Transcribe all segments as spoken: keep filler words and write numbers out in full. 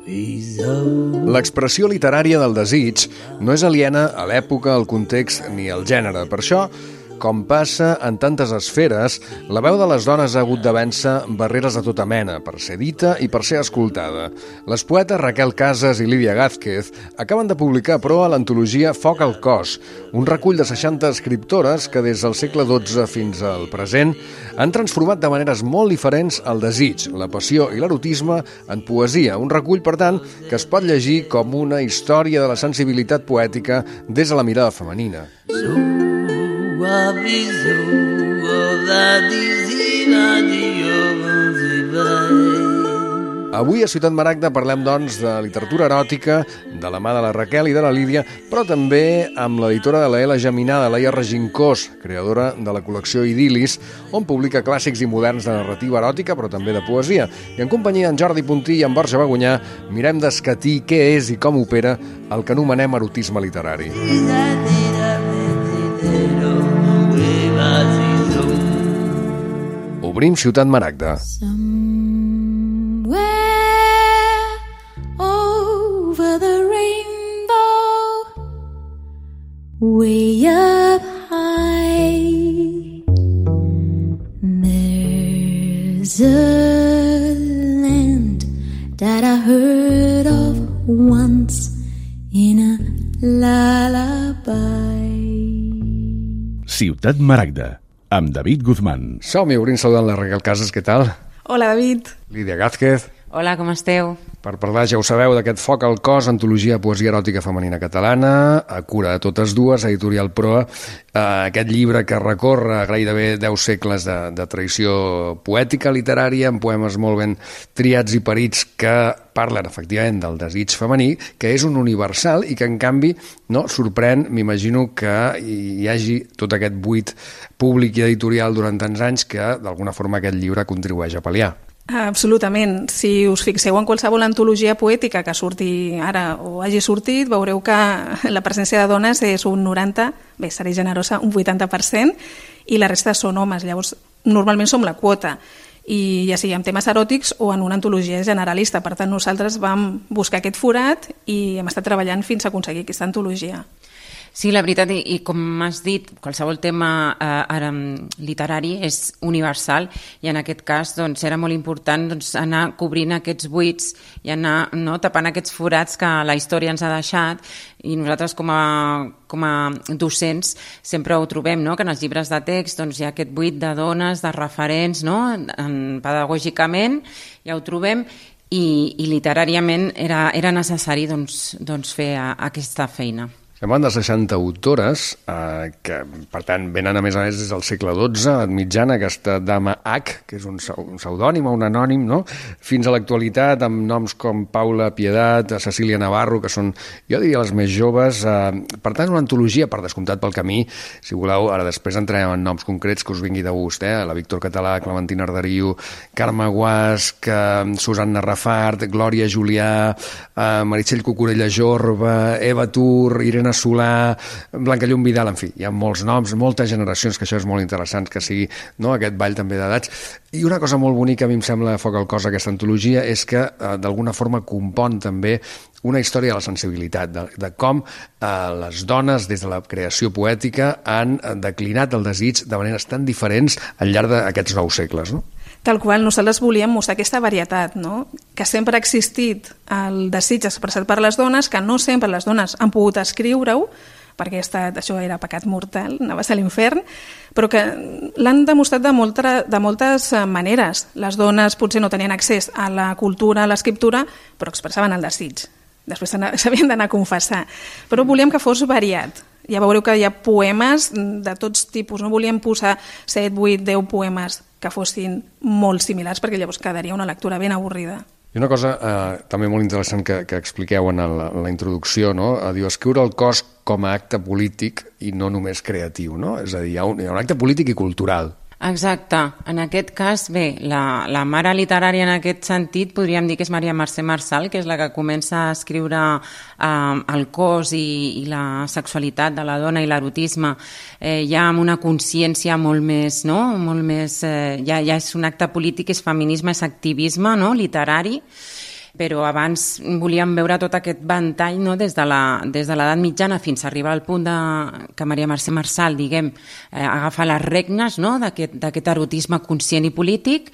L'expressió literària del desig no és aliena a l'època, al context ni al gènere. Per això, com passa en tantes esferes, la veu de les dones ha hagut de vèncer barreres de tota mena per ser dita i per ser escoltada. Les poetes Raquel Casas i Lídia Gázquez acaben de publicar, però, a l'antologia Foc al cos, un recull de seixanta escriptores que des del segle dotze fins al present han transformat de maneres molt diferents el desig, la passió i l'erotisme en poesia. Un recull, per tant, que es pot llegir com una història de la sensibilitat poètica des de la mirada femenina. Avui a Ciutat Maragda parlem, doncs, de literatura eròtica, de la mà de la Raquel i de la Lídia, però també amb l'editora de la L Geminada, Laia Regincós, creadora de la col·lecció Idil·lis, on publica clàssics i moderns de narrativa eròtica, però també de poesia. I en companyia d'en Jordi Puntí i en Borja Bagunyà mirem d'escatir què és i com opera el que anomenem erotisme literari. Obrim Ciutat Maragda. Somewhere over the rainbow, way up high, there's a land that I heard of once in a lullaby. Ciutat Maragda, amb David Guzmán. Som-hi, obrim saludant la Raquel Casas, què tal? Hola, David. Lídia Gázquez. Hola, com esteu? Per parlar, ja ho sabeu, d'aquest Foc al cos, antologia de poesia eròtica femenina catalana, a cura de totes dues, editorial Proa, eh, aquest llibre que recorre gairebé deu segles de, de tradició poètica, literària, amb poemes molt ben triats i parits que parlen, efectivament, del desig femení, que és un universal i que, en canvi, no sorprèn, m'imagino que hi hagi tot aquest buit públic i editorial durant tants anys que, d'alguna forma, aquest llibre contribueix a pal·liar. Absolutament. Si us fixeu en qualsevol antologia poètica que surti ara o hagi sortit, veureu que la presència de dones és un noranta, bé, seré generosa, un vuitanta per cent, i la resta són homes. Llavors, normalment som la quota, i ja sigui en temes eròtics o en una antologia generalista. Per tant, nosaltres vam buscar aquest forat i hem estat treballant fins a aconseguir aquesta antologia. Sí, la veritat, i, i com has dit, qualsevol tema eh, ara, literari és universal i en aquest cas doncs, era molt important doncs, anar cobrint aquests buits i anar no, tapant aquests forats que la història ens ha deixat, i nosaltres com a, com a docents sempre ho trobem, no? Que en els llibres de text doncs, hi ha aquest buit de dones, de referents, no? en, pedagògicament ja ho trobem, i, i literàriament era, era necessari doncs, doncs, fer a, aquesta feina. Estem parlant de seixanta autores, eh, que per tant venen a més a més des del segle dotze, en mitjana, aquesta dama H, que és un, un pseudònim o un anònim, no? Fins a l'actualitat, amb noms com Paula Piedat, Cecília Navarro, que són, jo diria, les més joves. Eh, per tant, una antologia, per descomptat pel camí, si voleu, ara després entrem en noms concrets que us vingui de gust, eh? La Víctor Català, Clementina Arderiu, Carme Guasc, eh, Susanna Rafart, Glòria Julià, eh, Meritxell Cucurella Jorba, Eva Tur, Irene Solà, Blanca Llum Vidal, en fi, hi ha molts noms, moltes generacions, que això és molt interessant, que sigui, no, aquest ball també d'edats. I una cosa molt bonica, a mi em sembla, Foc al cos, aquesta antologia, és que eh, d'alguna forma compon també una història de la sensibilitat, de, de com eh, les dones, des de la creació poètica, han declinat el desig de maneres tan diferents al llarg d'aquests nou segles, no? Tal qual, nosaltres volíem mostrar aquesta varietat, no? Que sempre ha existit el desig expressat per les dones, que no sempre les dones han pogut escriure-ho, perquè estat, això era pecat mortal, anaves a l'infern, però que l'han demostrat de, molta, de moltes maneres. Les dones potser no tenien accés a la cultura, a l'escriptura, però expressaven el desig. Després s'havien d'anar a confessar. Però volíem que fos variat. Ja veureu que hi ha poemes de tots tipus. No volíem posar set, vuit, deu poemes que fossin molt similars, perquè llavors quedaria una lectura ben avorrida. I una cosa eh, també molt interessant que, que expliqueu en la, en la introducció, no? Diu, escriure el cos com a acte polític i no només creatiu, no? És a dir, hi ha un, hi ha un acte polític i cultural. Exacte. En aquest cas, bé, la, la mare literària en aquest sentit podríem dir que és Maria Mercè Marçal, que és la que comença a escriure eh, el cos i, i la sexualitat de la dona i l'erotisme eh, ja amb una consciència molt més, no? Molt més, eh, ja, ja és un acte polític, és feminisme, és activisme, no? Literari. però abans volíem veure tot aquest ventall, no? des de la, des de l'edat mitjana fins a arribar al punt de, que Maria Mercè Marçal, diguem, eh, agafa les regnes, no? d'aquest, d'aquest erotisme conscient i polític,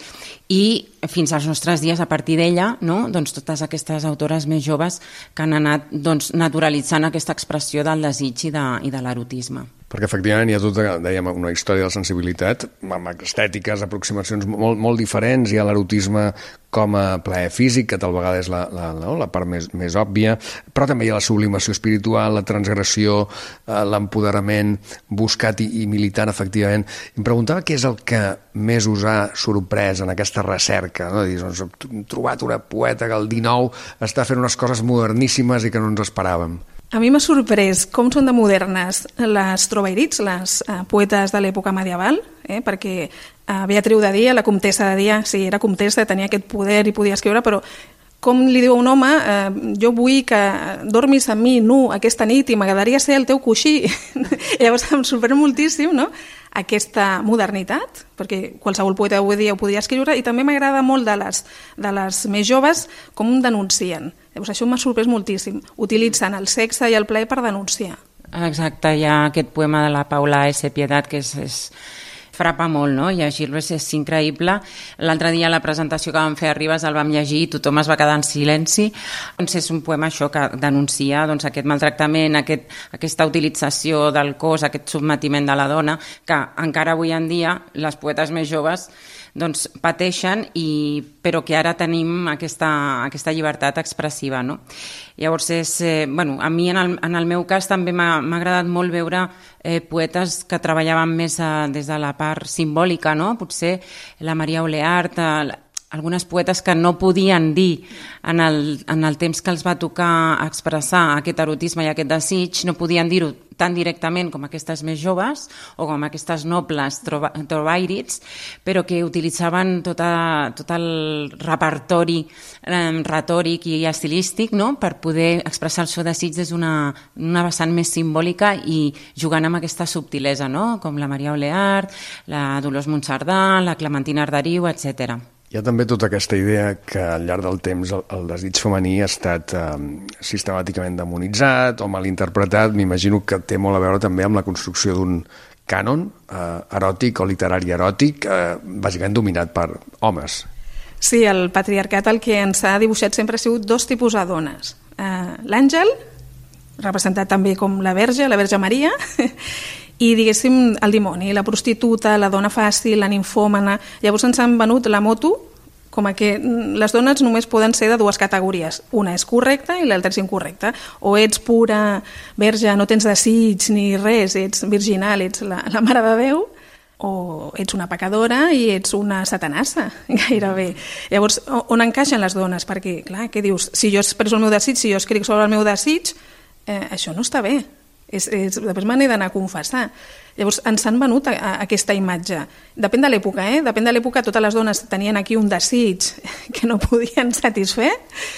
i fins als nostres dies, a partir d'ella, no? doncs totes aquestes autores més joves que han anat doncs, naturalitzant aquesta expressió del desig i de, i de l'erotisme. Perquè efectivament hi ha tota, dèiem, una història de la sensibilitat, amb estètiques, aproximacions molt, molt diferents. Hi ha l'erotisme com a plaer físic, que tal vegada és la, la, no? la part més, més òbvia, però també hi ha la sublimació espiritual, la transgressió, eh, l'empoderament buscat i, i militant, efectivament. Em preguntava què és el que més us ha sorprès en aquesta recerca, no? Dir, doncs, hem trobat una poeta que al dinou està fent unes coses moderníssimes i que no ens esperàvem. A mi m'ha sorprès com són de modernes les trobairits, les eh, poetes de l'època medieval, eh, perquè eh, Beatriu de Dia, la comtessa de Dia, sí, era comtessa, tenia aquest poder i podia escriure, però com li diu a un home, eh, jo vull que dormis amb mi nu aquesta nit i m'agradaria ser el teu coixí. Llavors em sorprèn moltíssim, no?, aquesta modernitat, perquè qualsevol poeta avui dia ho podia escriure, i també m'agrada molt de les, de les més joves com denuncien. Llavors això m'ha sorprès moltíssim, utilitzant el sexe i el plaer per denunciar. Exacte, hi ha aquest poema de la Paula S. Piedad que és, és frapa molt, no? Llegir-lo és, és increïble. L'altre dia a la presentació que vam fer a Ribes el vam llegir i tothom es va quedar en silenci. Doncs és un poema això que denuncia doncs, aquest maltractament, aquest, aquesta utilització del cos, aquest sotmetiment de la dona, que encara avui en dia les poetes més joves doncs, pateixen, i, però que ara tenim aquesta, aquesta llibertat expressiva. No? Llavors, és, eh, bueno, a mi en el, en el meu cas també m'ha agradat molt veure eh, poetes que treballaven més eh, des de la part simbòlica, no? Potser la Maria Oleart, eh, algunes poetes que no podien dir en el, en el temps que els va tocar expressar aquest erotisme i aquest desig, no podien dir-ho tan directament com aquestes més joves o com aquestes nobles trobairits, però que utilitzaven tota, tot el repertori eh, retòric i estilístic, no?, per poder expressar el seu desig des d'una una vessant més simbòlica i jugant amb aquesta subtilesa, no?, com la Maria Oleart, la Dolors Monserdà, la Clementina Arderiu, etcètera. Hi ha també tota aquesta idea que al llarg del temps el, el desig femení ha estat eh, sistemàticament demonitzat o malinterpretat. M'imagino que té molt a veure també amb la construcció d'un cànon eh, eròtic o literari eròtic, eh, bàsicament dominat per homes. Sí, el patriarcat el que ens ha dibuixat sempre ha sigut dos tipus de dones. Eh, L'àngel, representat també com la Verge, la Verge Maria, i, diguéssim, el dimoni, la prostituta, la dona fàcil, la ninfòmana. Llavors ens han venut la moto com a que les dones només poden ser de dues categories. Una és correcta i l'altra és incorrecta. O ets pura verge, no tens desig ni res, ets virginal, ets la, la Mare de Déu, o ets una pecadora i ets una satanassa, gairebé. Llavors, on encaixen les dones? Perquè, clar, què dius? Si jo expresso el meu desig, si jo escric sobre el meu desig, eh, això no està bé. És, és, després me n'he d'anar a confessar. Llavors ens han venut a, a aquesta imatge. Depèn de l'època, eh? Depèn de l'època, totes les dones tenien aquí un desig que no podien satisfer,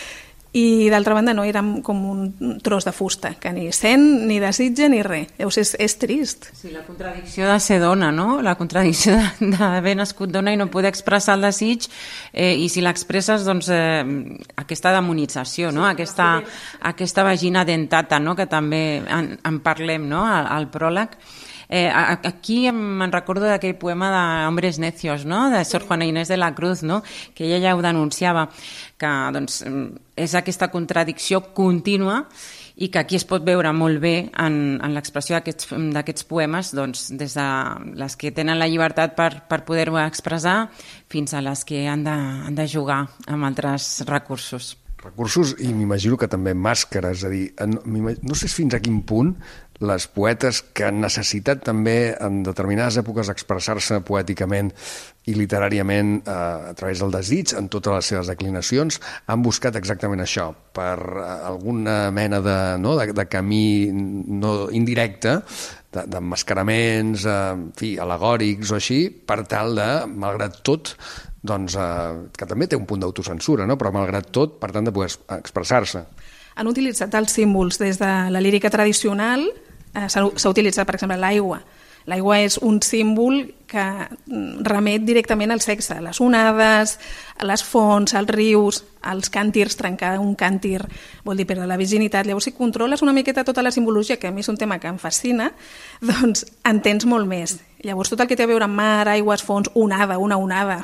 i d'altra banda no, érem com un tros de fusta, que ni sent, ni desitja, ni res. Llavors és, és trist. Sí, la contradicció de ser dona, no? La contradicció d'haver nascut dona i no poder expressar el desig, eh, i si l'expresses, doncs, eh, aquesta demonització, no? Aquesta, aquesta vagina dentata, no?, que també en, en parlem, no?, al, al pròleg. Eh, aquí me'n recordo d'aquell poema de Hombres Necios, no?, de Sor Juana Inés de la Cruz, no?, que ella ja ho denunciava, que doncs, és aquesta contradicció contínua i que aquí es pot veure molt bé en, en l'expressió d'aquests poemes, doncs, des de les que tenen la llibertat per, per poder-ho expressar fins a les que han de, han de jugar amb altres recursos. Recursos i m'imagino que també màscares, és a dir, no, no sé fins a quin punt les poetes que han necessitat també en determinades èpoques expressar-se poèticament i literàriament eh, a través del desig en totes les seves declinacions han buscat exactament això, per alguna mena de, no, de, de camí no indirecte, d'emmascaraments, eh, en fi, al·legòrics o així, per tal de, malgrat tot, doncs, eh, que també té un punt d'autocensura, no? Però malgrat tot, per tant, de poder expressar-se. Han utilitzat els símbols des de la lírica tradicional, eh, s'ha utilitzat, per exemple, l'aigua. L'aigua és un símbol que remet directament al sexe, les onades, les fonts, els rius, els càntirs, trencar un càntir vol dir perdre la virginitat. Llavors, si controles una miqueta tota la simbologia, que a mi és un tema que em fascina, doncs entens molt més. Llavors, tot el que té a veure amb mar, aigües, fonts, onada, una onada,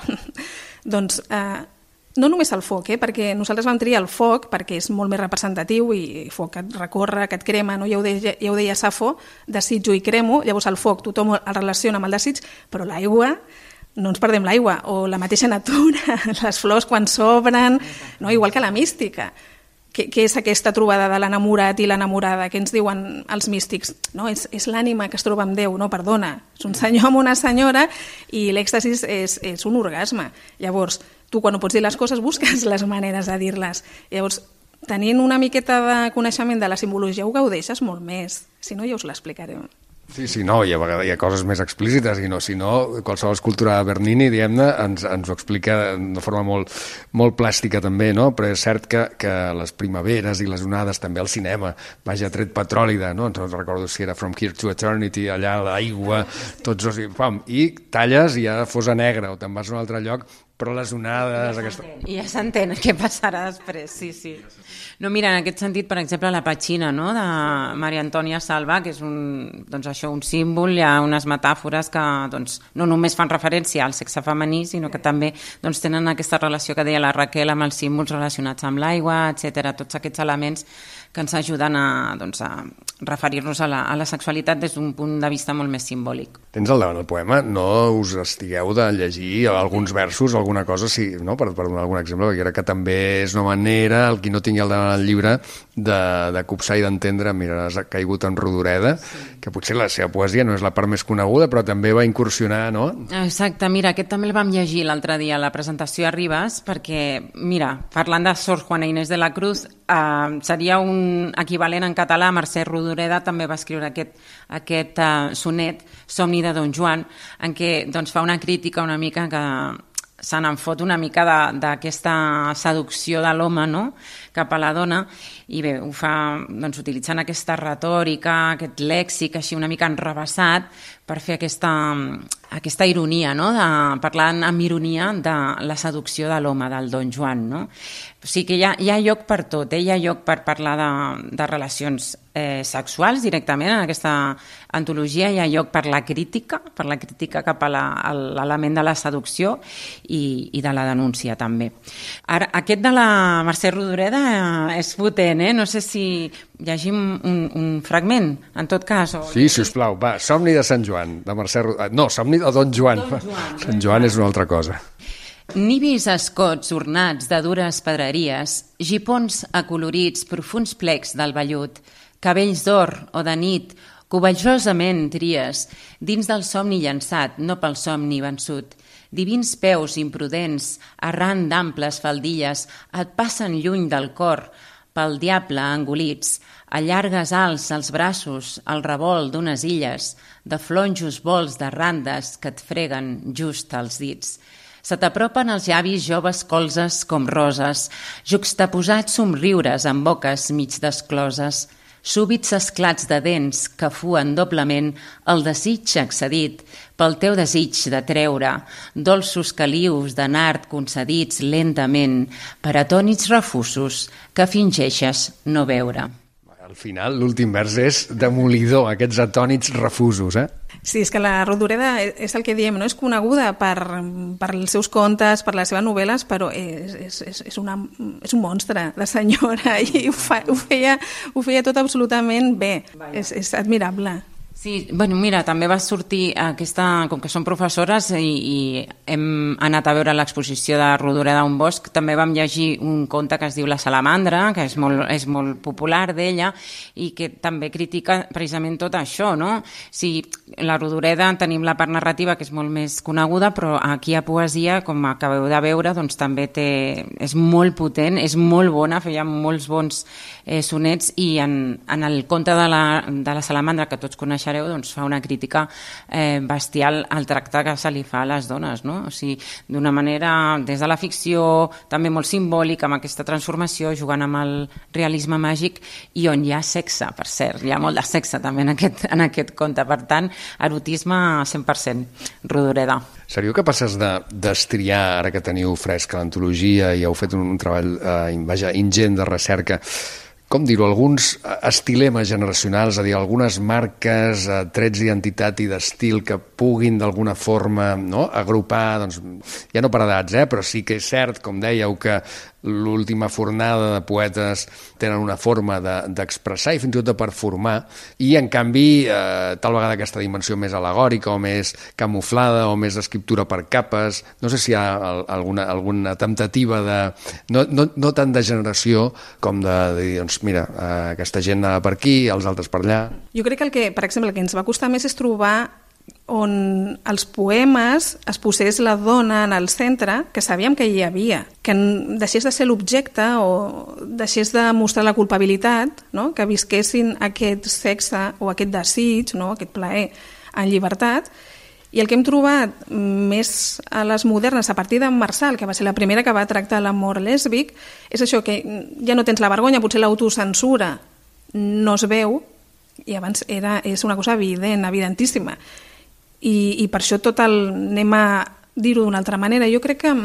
doncs eh, no només el foc, eh, perquè nosaltres vam triar el foc perquè és molt més representatiu i foc que et recorre, que et crema, no? ja, ho deia, ja ho deia Safo, desitjo i cremo, llavors el foc tothom el relaciona amb el desig, però l'aigua, no ens perdem l'aigua, o la mateixa natura, les flors quan s'obren, no? Igual que la mística. Què, què és aquesta trobada de l'enamorat i l'enamorada? Què ens diuen els místics? No, és, és l'ànima que es troba amb Déu, no, perdona. És un senyor amb una senyora i l'èxtasis és, és un orgasme. Llavors, tu quan no pots dir les coses busques les maneres de dir-les. Llavors, tenint una miqueta de coneixement de la simbologia ho gaudeixes molt més. Si no, ja us l'explicaré. Sí, sí, no, hi ha, hi ha coses més explícites, i no, si no, qualsevol escultura de Bernini, diguem-ne, ens, ens ho explica de forma molt, molt plàstica també, no? Però és cert que, que les primaveres i les onades, també al cinema, vaja, tret petròlida, no? No recordo si era From Here to Eternity, allà l'aigua, tots els... Pam, i talles i ja fosa negra, o te'n vas a un altre lloc, però les onades... Ja aquesta... ja s'entén què passarà després, sí, sí. No, mira, en aquest sentit, per exemple, la petxina, no?, de Maria Antònia Salva, que és un, doncs això, un símbol, hi ha unes metàfores que doncs, no només fan referència al sexe femení, sinó que també doncs, tenen aquesta relació que deia la Raquel amb els símbols relacionats amb l'aigua, etcètera, tots aquests elements que ens ajuden a, doncs, a referir-nos a la, a la sexualitat des d'un punt de vista molt més simbòlic. Tens al davant el poema, no us estigueu de llegir alguns versos, alguna cosa, sí, no? per, per donar algun exemple, perquè crec que també és una manera, el qui no tingui al davant el llibre, de, de copsar i d'entendre, mira, has caigut en Rodoreda, sí. Que potser la seva poesia no és la part més coneguda, però també va incursionar, no? Exacte, mira, aquest també el vam llegir l'altre dia a la presentació a Ribes, perquè, mira, parlant de Sor Juana Inés de la Cruz, eh, seria un equivalent en català, Mercè Rodoreda també va escriure aquest, aquest uh, sonet, Somni de Don Joan, en què doncs, fa una crítica una mica que se n'en fot una mica d'aquesta seducció de l'home, no?, cap a la dona, i bé, ho fa doncs, utilitzant aquesta retòrica, aquest lèxic així una mica enrevessat, per fer aquesta, aquesta ironia, no?, de, parlant amb ironia de la seducció de l'home, del Don Joan, no? O sigui que hi ha, hi ha lloc per tot, eh? Hi ha lloc per parlar de, de relacions eh, sexuals directament en aquesta antologia, hi ha lloc per la crítica, per la crítica cap a l'element de la seducció i, i de la denúncia també. Ara, aquest de la Mercè Rodoreda eh, és potent, eh? No sé si llegim un, un fragment, en tot cas. O... Sí, sisplau, va, Somni de Sant Joan, de Mercè Rodoreda. No, Somni de Don Joan. Don Joan Sant Joan és una altra cosa. Nivis escots ornats de dures pedreries, gipons acolorits, profuns plecs del vellut, cabells d'or o de nit, covellosament tries, dins del somni llançat, no pel somni vençut. Divins peus imprudents, arran d'amples faldilles, et passen lluny del cor, pel diable engolits, allargues alts els braços, al revolt d'unes illes, de flonjos vols de randes que et freguen just als dits. Se t'apropen els llavis joves colzes com roses, juxtaposats somriures amb boques mig descloses, súbits esclats de dents que fuen doblement el desig excedit pel teu desig de treure, dolços calius de nard concedits lentament per atònits refusos que fingeixes no veure. Al final, l'últim vers és demolidor, aquests atònits refusos, eh? Sí, és que la Rodoreda és el que diem, no? És coneguda per, per els seus contes, per les seves novel·les, però és, és, és, una, és un monstre de senyora i ho, fa, ho, feia, ho feia tot absolutament bé. És, és admirable. Sí, bueno, mira, també va sortir aquesta, com que som professores i, i hem anat a veure l'exposició de Rodoreda un bosc, també vam llegir un conte que es diu La salamandra, que és molt, és molt popular d'ella i que també critica precisament tot això, no? Si la Rodoreda tenim la part narrativa que és molt més coneguda, però aquí a poesia, com acabeu de veure, doncs també té, és molt potent, és molt bona, feia molts bons eh, sonets i en, en el conte de la, de la salamandra que tots coneixem coneixereu, doncs fa una crítica eh, bestial al tracte que se li fa a les dones, no? O sigui, d'una manera, des de la ficció, també molt simbòlic, amb aquesta transformació, jugant amb el realisme màgic, i on hi ha sexe, per cert, hi ha molt de sexe també en aquest, en aquest conte. Per tant, erotisme cent per cent, Rodoreda. Seríeu capaces de destriar, ara que teniu fresca l'antologia i heu fet un, un treball eh, vaja, ingent de recerca, com dir-ho, alguns estilemes generacionals, és a dir, algunes marques, eh, trets d'identitat i d'estil que puguin d'alguna forma, no?, agrupar, doncs, ja no per edats, eh, però sí que és cert, com dèieu, que l'última fornada de poetes tenen una forma d'expressar de, i fins i tot de performar, i en canvi eh, tal vegada aquesta dimensió més al·legòrica o més camuflada o més d'escriptura per capes, no sé si hi ha alguna, alguna temptativa de, no, no, no tant de generació com de, de dir, doncs mira, eh, aquesta gent anava per aquí, els altres per allà. Jo crec que el que, per exemple, el que ens va costar més és trobar on els poemes es posés la dona en el centre, que sabíem que hi havia, que deixés de ser l'objecte o deixés de mostrar la culpabilitat, no? Que visquessin aquest sexe o aquest desig, no? Aquest plaer en llibertat. I el que hem trobat més a les modernes, a partir de Marçal, que va ser la primera que va tractar l'amor lèsbic, és això, que ja no tens la vergonya, potser l'autocensura no es veu, i abans era, és una cosa evident, evidentíssima. I, i per això tot el, anem a dir-ho d'una altra manera, jo crec que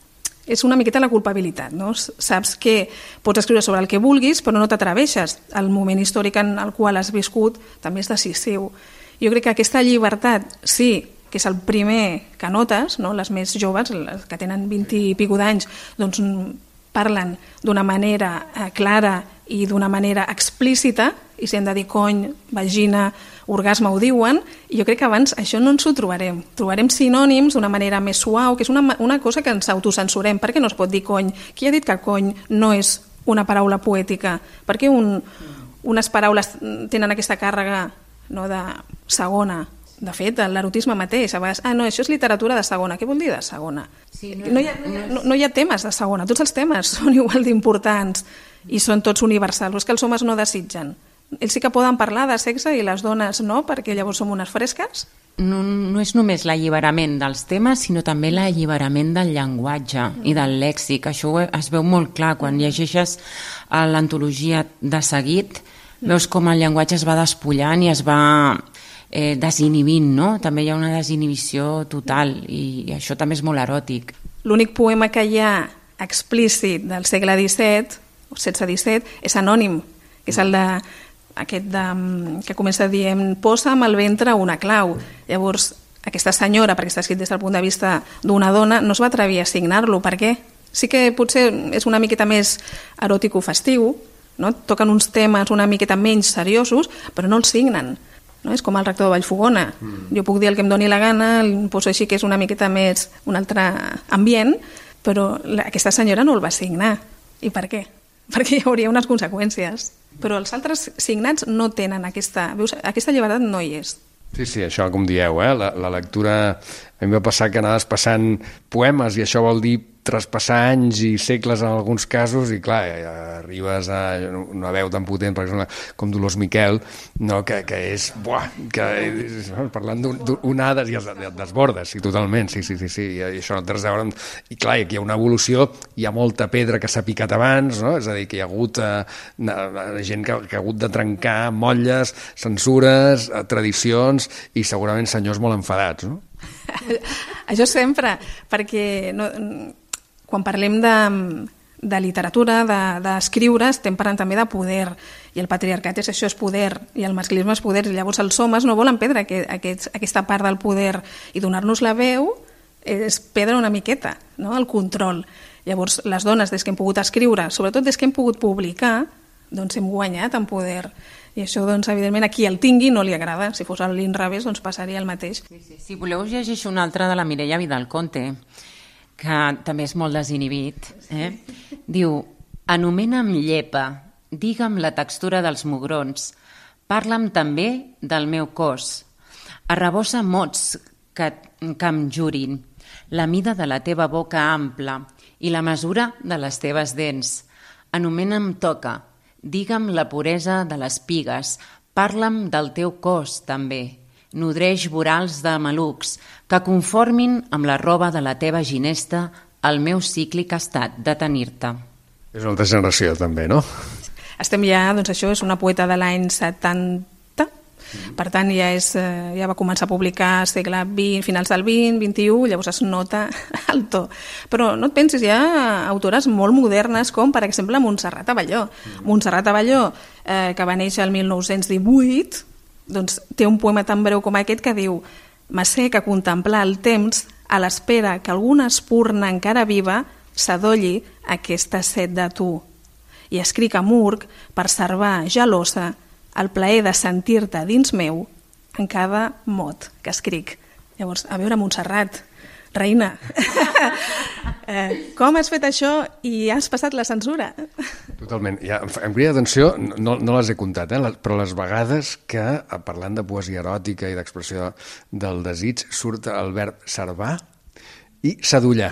és una miqueta la culpabilitat, no? Saps que pots escriure sobre el que vulguis, però no t'atreveixes. El moment històric en el qual has viscut també és decisiu. Jo crec que aquesta llibertat, sí, que és el primer que notes, no? Les més joves, les que tenen vint i pico d'anys, doncs parlen d'una manera eh, clara i d'una manera explícita, i si hem de dir cony, vagina, orgasme ho diuen, i jo crec que abans això no ens ho trobarem. Trobarem sinònims d'una manera més suau, que és una, una cosa que ens autocensurem. Per què no es pot dir cony? Qui ha dit que cony no és una paraula poètica? Per què un, unes paraules tenen aquesta càrrega, no, de segona? De fet, l'erotisme mateix, a vegades, ah, no, això és literatura de segona. Què vol dir de segona? Sí, no, no, hi ha, no, no hi ha temes de segona, tots els temes són igual d'importants i són tots universals, és que els homes no desitgen. Ells sí que poden parlar de sexe i les dones no, perquè llavors som unes fresques? No, no és només l'alliberament dels temes, sinó també l'alliberament del llenguatge mm. i del lèxic. Això es veu molt clar quan llegeixes l'antologia de seguit, mm. veus com el llenguatge es va despullant i es va eh, desinhibint, no? També hi ha una desinhibició total i, i això també és molt eròtic. L'únic poema que hi ha explícit del segle disset, o setze disset, és anònim, que és el de aquest de, que comença dient posa'm al ventre una clau. Llavors, aquesta senyora, perquè està escrit des del punt de vista d'una dona, no es va atrevir a signar-lo. Per què? Sí que potser és una miqueta més eròtic o festiu, no? Toquen uns temes una miqueta menys seriosos, però no els signen. No? És com el rector de Vallfogona. Mm. Jo puc dir el que em doni la gana, el poso així que és una miqueta més un altre ambient, però la, aquesta senyora no el va signar. I per què? Perquè hi hauria unes conseqüències. Però els altres signats no tenen aquesta... Veus, aquesta llibertat no hi és. Sí, sí, això com dieu, eh? La, la lectura... A mi em va passar que anaves passant poemes i això vol dir traspassar anys i segles en alguns casos i clar, arribes a una veu tan potent, per exemple, com Dolors Miquel, no? que, que és... Buah, que és, parlant d'onades i es desbordes, sí, totalment, sí, sí, sí, sí, i això no té res a veure amb... I clar, aquí hi ha una evolució, hi ha molta pedra que s'ha picat abans, no? És a dir, que hi ha hagut eh, gent que, que ha hagut de trencar motlles, censures, eh, tradicions i segurament senyors molt enfadats, no? Això sempre, perquè no, quan parlem de, de literatura, d'escriure, de, estem parlant també de poder, i el patriarcat és això, és poder, i el masclisme és poder, i llavors els homes no volen perdre aquest, aquest, aquesta part del poder, i donar-nos la veu és perdre una miqueta, no? El control. Llavors les dones, des que hem pogut escriure, sobretot des que hem pogut publicar, doncs hem guanyat en poder. I això, doncs, evidentment, a qui el tingui no li agrada. Si fos a l'inrevés, doncs passaria el mateix. Sí, sí. Si voleu, llegeixo una altra de la Mireia Vidal-Conte, que també és molt desinhibit. Eh? Diu, anomena'm llepa, digue'm la textura dels mugrons, parla'm també del meu cos, arrebossa mots que, que em jurin, la mida de la teva boca ampla i la mesura de les teves dents. Anomena'm toca, digue'm la puresa de les pigues, Parla'm del teu cos, també. Nodreix vorals de malucs que conformin amb la roba de la teva ginesta el meu cíclic estat de tenir-te. És una altra generació, també, no? Estem ja, doncs això és una poeta de l'any setanta, per tant ja, és, ja va començar a publicar segle vint, finals del vint, vint-i-u, llavors es nota el to. Però no et pensis, hi ha autores molt modernes com per exemple Montserrat Abelló. Mm. Montserrat Abelló, eh, que va néixer el mil nou-cents divuit, doncs té un poema tan breu com aquest que diu: «M'assec a contemplar el temps a l'espera que alguna espurna encara viva s'adolli aquesta set de tu. I escric a Murg per servar gelosa el plaer de sentir-te dins meu en cada mot que escric». Llavors, a veure, Montserrat, reina, eh, com has fet això i has passat la censura? Totalment. Ja, em crida atenció, no, no les he comptat, eh, però les vegades que, parlant de poesia eròtica i d'expressió del desig, surt el verb servar i sadollar.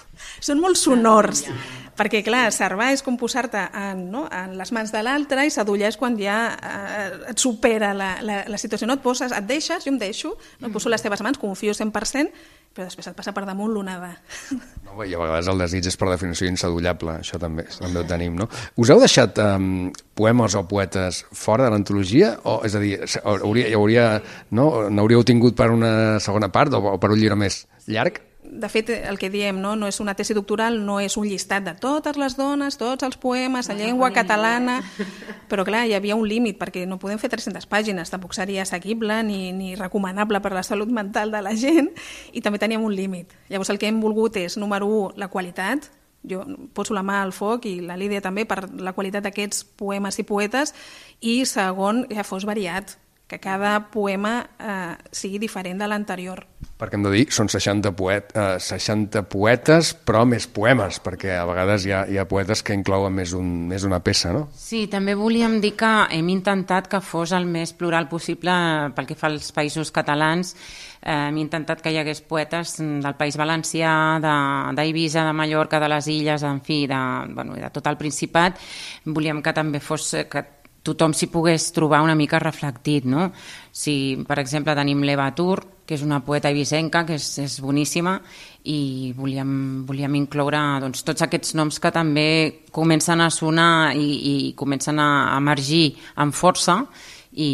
Són molt sonors, perquè clar, servar és com posar-te en, no, en les mans de l'altre i sadollar és quan ja eh, et supera la, la, la situació. No et poses, et deixes, jo em deixo, no et poso les teves mans, confio cent per cent, però després et passa per damunt l'onada. No, I a vegades el desig és per definició insadollable, això també, també ho tenim, no? Us heu deixat um, poemes o poetes fora de l'antologia? O, és a dir, hauria, hauria, no? n'hauríeu tingut per una segona part o, o per un llibre més llarg? De fet, el que diem, no? no és una tesi doctoral, no és un llistat de totes les dones, tots els poemes, en llengua catalana, però clar, hi havia un límit, perquè no podem fer tres-centes pàgines, tampoc seria assequible ni, ni recomanable per a la salut mental de la gent, i també teníem un límit. Llavors el que hem volgut és, número u, la qualitat, jo poso la mà al foc i la Lídia també per la qualitat d'aquests poemes i poetes, i segon, que fos variat, que cada poema eh, sigui diferent de l'anterior. Perquè hem de dir, són seixanta, poet, eh, seixanta poetes, però més poemes, perquè a vegades hi ha, hi ha poetes que inclouen més, un, més una peça, no? Sí, també volíem dir que hem intentat que fos el més plural possible pel que fa als països catalans. Eh, hem intentat que hi hagués poetes del País Valencià, d'Eivissa, de, de Mallorca, de les Illes, en fi, de, bueno, de tot el Principat. Volíem que també fos... que tothom s'hi pogués trobar una mica reflectit, no? Si, per exemple, tenim l'Eva Tur, que és una poeta eivissenca, que és, és boníssima, i volíem, volíem incloure doncs, tots aquests noms que també comencen a sonar i, i comencen a emergir amb força i,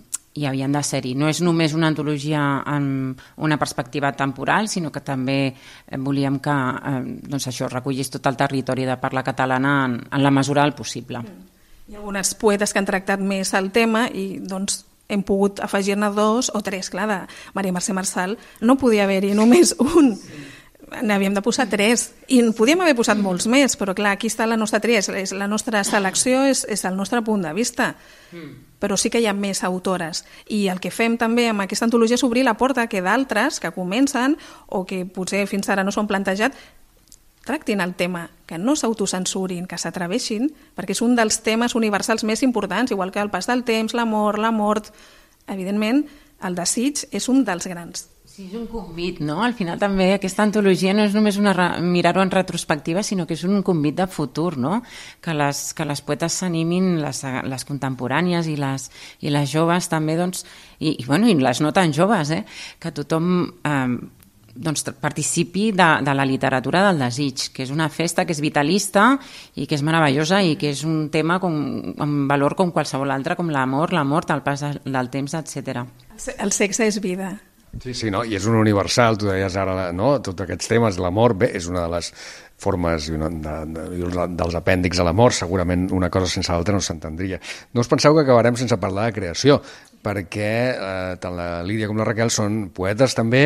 i havien de ser-hi. No és només una antologia amb una perspectiva temporal, sinó que també volíem que eh, doncs això, recollís tot el territori de parla catalana en, en la mesura del possible. Mm. Hi ha algunes poetes que han tractat més el tema i doncs hem pogut afegir-ne dos o tres. Clar, de Maria Mercè Marçal no podia haver-hi només un. N'havíem de posar tres. I en podíem haver posat molts més, però clar, aquí està la nostra tres. La nostra selecció és, és el nostre punt de vista. Però sí que hi ha més autores. I el que fem també amb aquesta antologia és obrir la porta que d'altres que comencen o que potser fins ara no s'ho han plantejat tractin el tema, que no s'autocensurin, que s'atreveixin, perquè és un dels temes universals més importants, igual que el pas del temps, l'amor, la mort. Evidentment, el desig és un dels grans. Sí, és un convit, no? Al final també aquesta antologia no és només una re... mirar-ho en retrospectiva, sinó que és un convit de futur, no? Que les, que les poetes s'animin, les, les contemporànies i les, i les joves també, doncs, i, i, bueno, i les no tan joves, eh? Que tothom... Eh, doncs, participi de, de la literatura del desig, que és una festa que és vitalista i que és meravellosa i que és un tema com, amb valor com qualsevol altre, com l'amor, la mort, el pas del temps, etcètera. El sexe és vida. Sí, sí, no? I és un universal, tu deies ara, no? Tots aquests temes, l'amor, bé, és una de les formes i una, de, de, dels apèndixs a l'amor, segurament una cosa sense l'altra no s'entendria. No us penseu que acabarem sense parlar de creació, perquè eh, tant la Lídia com la Raquel són poetes també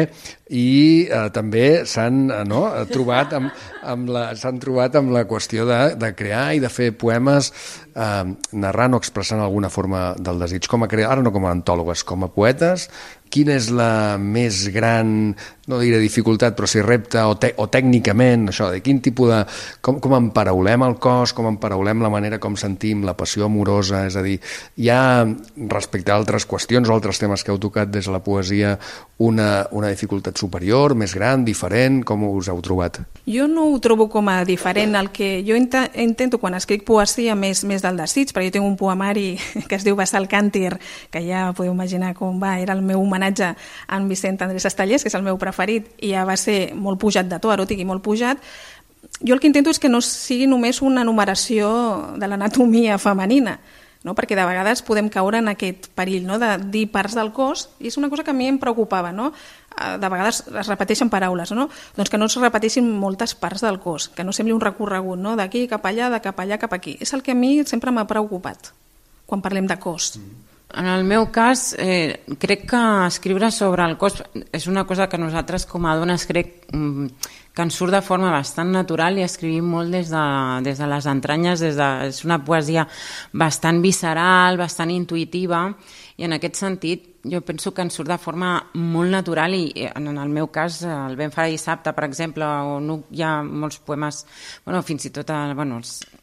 i eh, també s'han eh, no, trobat amb, amb la, s'han trobat amb la qüestió de, de crear i de fer poemes eh, narrant o expressant alguna forma del desig. Com a crear, ara no com a antòlogues, com a poetes, quina és la més gran, no diré dificultat, però si repte o, te, o tècnicament, això, de quin tipus de... Com, com emparaulem el cos, com emparaulem la manera com sentim, la passió amorosa, és a dir, hi ha, respecte a altres qüestions o altres temes que heu tocat des de la poesia, una, una dificultat superior, més gran, diferent, com us heu trobat? Jo no ho trobo com a diferent. El que jo int intento quan escric poesia més, més del desig, perquè jo tinc un poemari que es diu Bassal Càntir, que ja podeu imaginar com va, era el meu homenatge a en Vicent Andrés Estellés, que és el meu preferit, i ja va ser molt pujat de to, eròtic i molt pujat. Jo el que intento és que no sigui només una enumeració de l'anatomia femenina, no? Perquè de vegades podem caure en aquest perill, no? De dir parts del cos, i és una cosa que a mi em preocupava, no? De vegades es repeteixen paraules, no? Doncs que no es repeteixin moltes parts del cos, que no sembli un recorregut, no? D'aquí cap allà, de cap allà cap aquí. És el que a mi sempre m'ha preocupat quan parlem de cos. En el meu cas, eh, crec que escriure sobre el cos és una cosa que nosaltres com a dones crec que ens surt de forma bastant natural i escrivim molt des de, des de les entranyes, des de, és una poesia bastant visceral, bastant intuïtiva, i en aquest sentit jo penso que ens surt de forma molt natural i en el meu cas, el Ben farà dissabte, per exemple, on hi ha molts poemes, bueno, fins i tot el, bueno,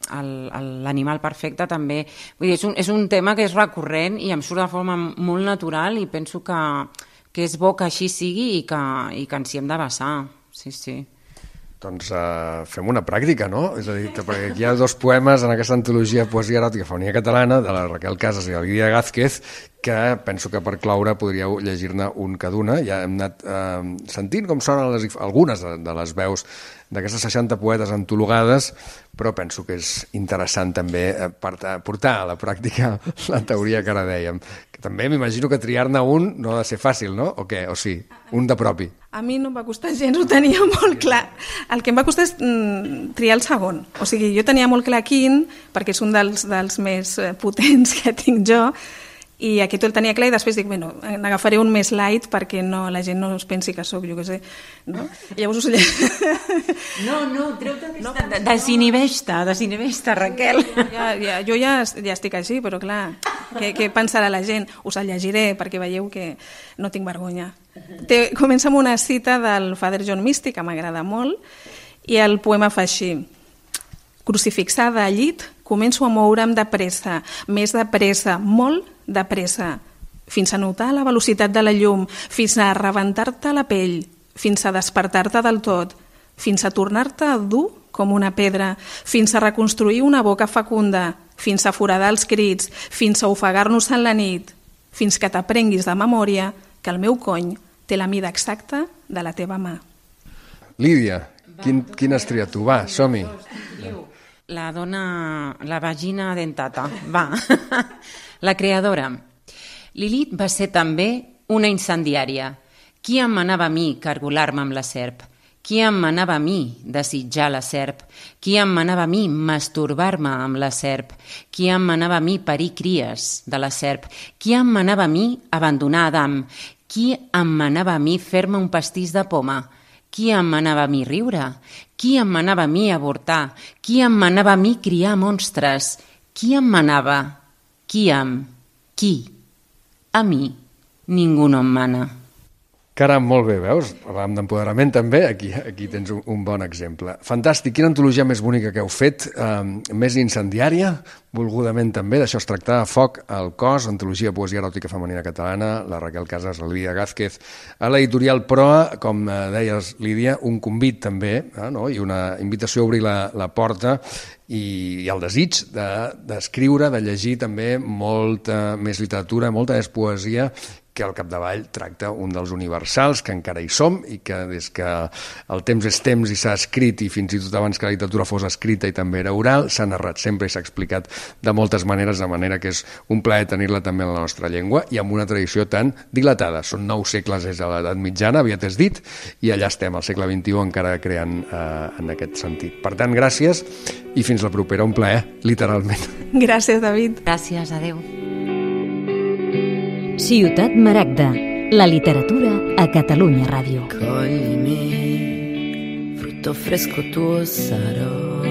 l'animal perfecte també, vull dir, és un, és un tema que és recurrent i em surt de forma molt natural i penso que, que és bo que així sigui i que, i que ens hi hem de basar, sí, sí. Doncs uh, fem una pràctica, no? És a dir, perquè aquí hi ha dos poemes en aquesta antologia Poesia eròtica femenina catalana de la Raquel Casas i la Lídia Gázquez que penso que per cloure podríeu llegir-ne un cada una. Ja hem anat uh, sentint com sonen les, algunes de, de les veus d'aquestes seixanta poetes antologades, però penso que és interessant també portar, portar a la pràctica la teoria que ara dèiem. Que també m'imagino que triar-ne un no ha de ser fàcil, no? O què? O sí? Un de propi. A mi no em va costar gens, ho tenia molt clar. El que em va costar és mm, triar el segon. O sigui, jo tenia molt clar quin, perquè és un dels, dels més potents que tinc jo, i aquest el tenia clar i després dic, bueno, n'agafaré un més light perquè no, la gent no es pensi que sóc, jo què sé, no? I llavors us llegiré. No, no, treu-te aquesta... No, desinhibeix-te, desinhibeix-te, Raquel. Ja, ja, jo ja, ja estic així, però clar, què, què pensarà la gent? Us el llegiré perquè veieu que no tinc vergonya. Té, comença amb una cita del Father John Misty, que m'agrada molt, i el poema fa així. Crucifixada al llit, començo a moure'm de pressa, més de pressa, molt de pressa, fins a notar la velocitat de la llum, fins a rebentar-te la pell, fins a despertar-te del tot, fins a tornar-te dur com una pedra, fins a reconstruir una boca fecunda, fins a foradar els crits, fins a ofegar-nos en la nit, fins que t'aprenguis de memòria que el meu cony té la mida exacta de la teva mà. Lídia, quin, quin has triat tu? Va, som-hi. La dona, la vagina dentata, va. La creadora. Lilith va ser també una incendiària. Qui em manava a mi cargolar-me amb la serp? Qui em manava a mi desitjar la serp? Qui em manava a mi masturbar-me amb la serp? Qui em manava a mi parir cries de la serp? Qui em manava a mi abandonar Adam? Qui em manava a mi fer-me un pastís de poma? Qui em manava a mi riure? Qui em manava a mi avortar? Qui em manava a mi criar monstres? Qui em manava? Qui em? Qui? A mi? Ningú no em mana. Caram, molt bé, veus? Parlàvem d'empoderament també, aquí, aquí tens un, un bon exemple. Fantàstic, quina antologia més bonica que heu fet, eh, més incendiària, volgudament també, d'això es tractava, Foc al cos, antologia Poesia eròtica femenina catalana, la Raquel Casas, la Lídia Gázquez, a l'editorial Proa, com deies, Lídia, un convit també, eh, no? I una invitació a obrir la, la porta i, i el desig d'escriure, de, de llegir també molta més literatura, molta més poesia, que al capdavall tracta un dels universals que encara hi som i que des que el temps és temps i s'ha escrit i fins i tot abans que la literatura fos escrita i també era oral, s'ha narrat sempre i s'ha explicat de moltes maneres, de manera que és un plaer tenir-la també en la nostra llengua i amb una tradició tan dilatada. Són nou segles des de l'edat mitjana, aviat és dit, i allà estem, al segle vint-i-u, encara creant eh, en aquest sentit. Per tant, gràcies i fins la propera. Un plaer, literalment. Gràcies, David. Gràcies, adeu. Ciutat Maragda, la literatura a Catalunya Ràdio. Coglimi, frutto fresco tuo sarò,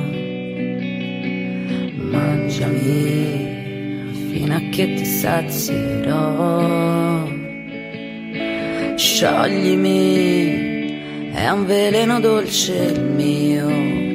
mangiami fino a che ti sazierò, scioglimi, è un veleno dolce il mio,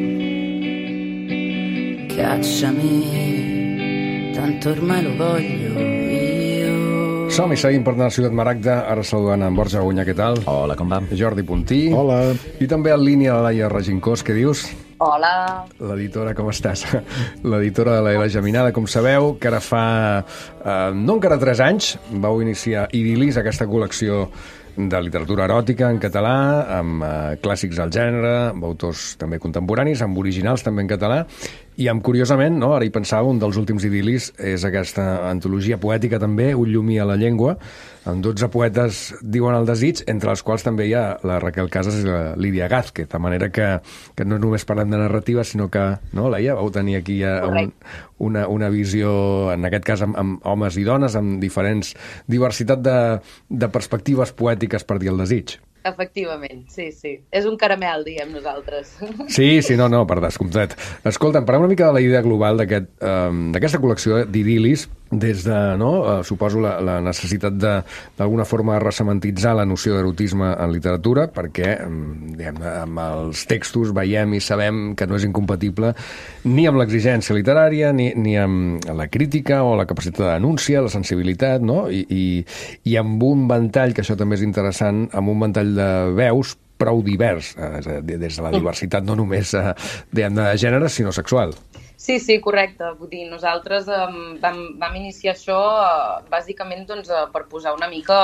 cacciami, tanto ormai lo voglio. Som i seguim per anar a Ciutat Maragda, ara saludant en Borja Agunyà, què tal? Hola, com va? Jordi Puntí. Hola. I també en línia la Laia Regincós, què dius? Hola. L'editora, com estàs? L'editora de la Ela Geminada, com sabeu, que ara fa, eh, no encara tres anys, vau iniciar Idil·lis, aquesta col·lecció de literatura eròtica en català, amb eh, clàssics del gènere, amb autors també contemporanis, amb originals també en català, i amb, curiosament, no, ara hi pensava, un dels últims idil·lis és aquesta antologia poètica també, Un llumí a la llengua, amb dotze poetes diuen el desig, entre els quals també hi ha la Raquel Casas i la Lídia Gázquez, de manera que, que no només parlem de narrativa, sinó que, no, Laia, vau tenir aquí ja un, una, una visió, en aquest cas amb, amb homes i dones, amb diferents diversitat de, de perspectives poètiques per dir el desig. Efectivament, sí, sí. És un caramel, diem nosaltres. Sí, sí, no, no, per descomptat. Escolta, parlem una mica de la idea global d'aquest, um, d'aquesta col·lecció d'idil·lis, des de, no, uh, suposo, la, la necessitat de, d'alguna forma, ressemantitzar la noció d'erotisme en literatura, perquè, um, diguem, amb els textos veiem i sabem que no és incompatible ni amb l'exigència literària, ni, ni amb la crítica o la capacitat de denúncia, la sensibilitat, no? I, i, i amb un ventall, que això també és interessant, amb un ventall de veus prou divers, eh, des de la diversitat no només eh, de gènere, sinó sexual. Sí, sí, correcte. Vull dir, nosaltres um, vam, vam iniciar això uh, bàsicament doncs, uh, per posar una mica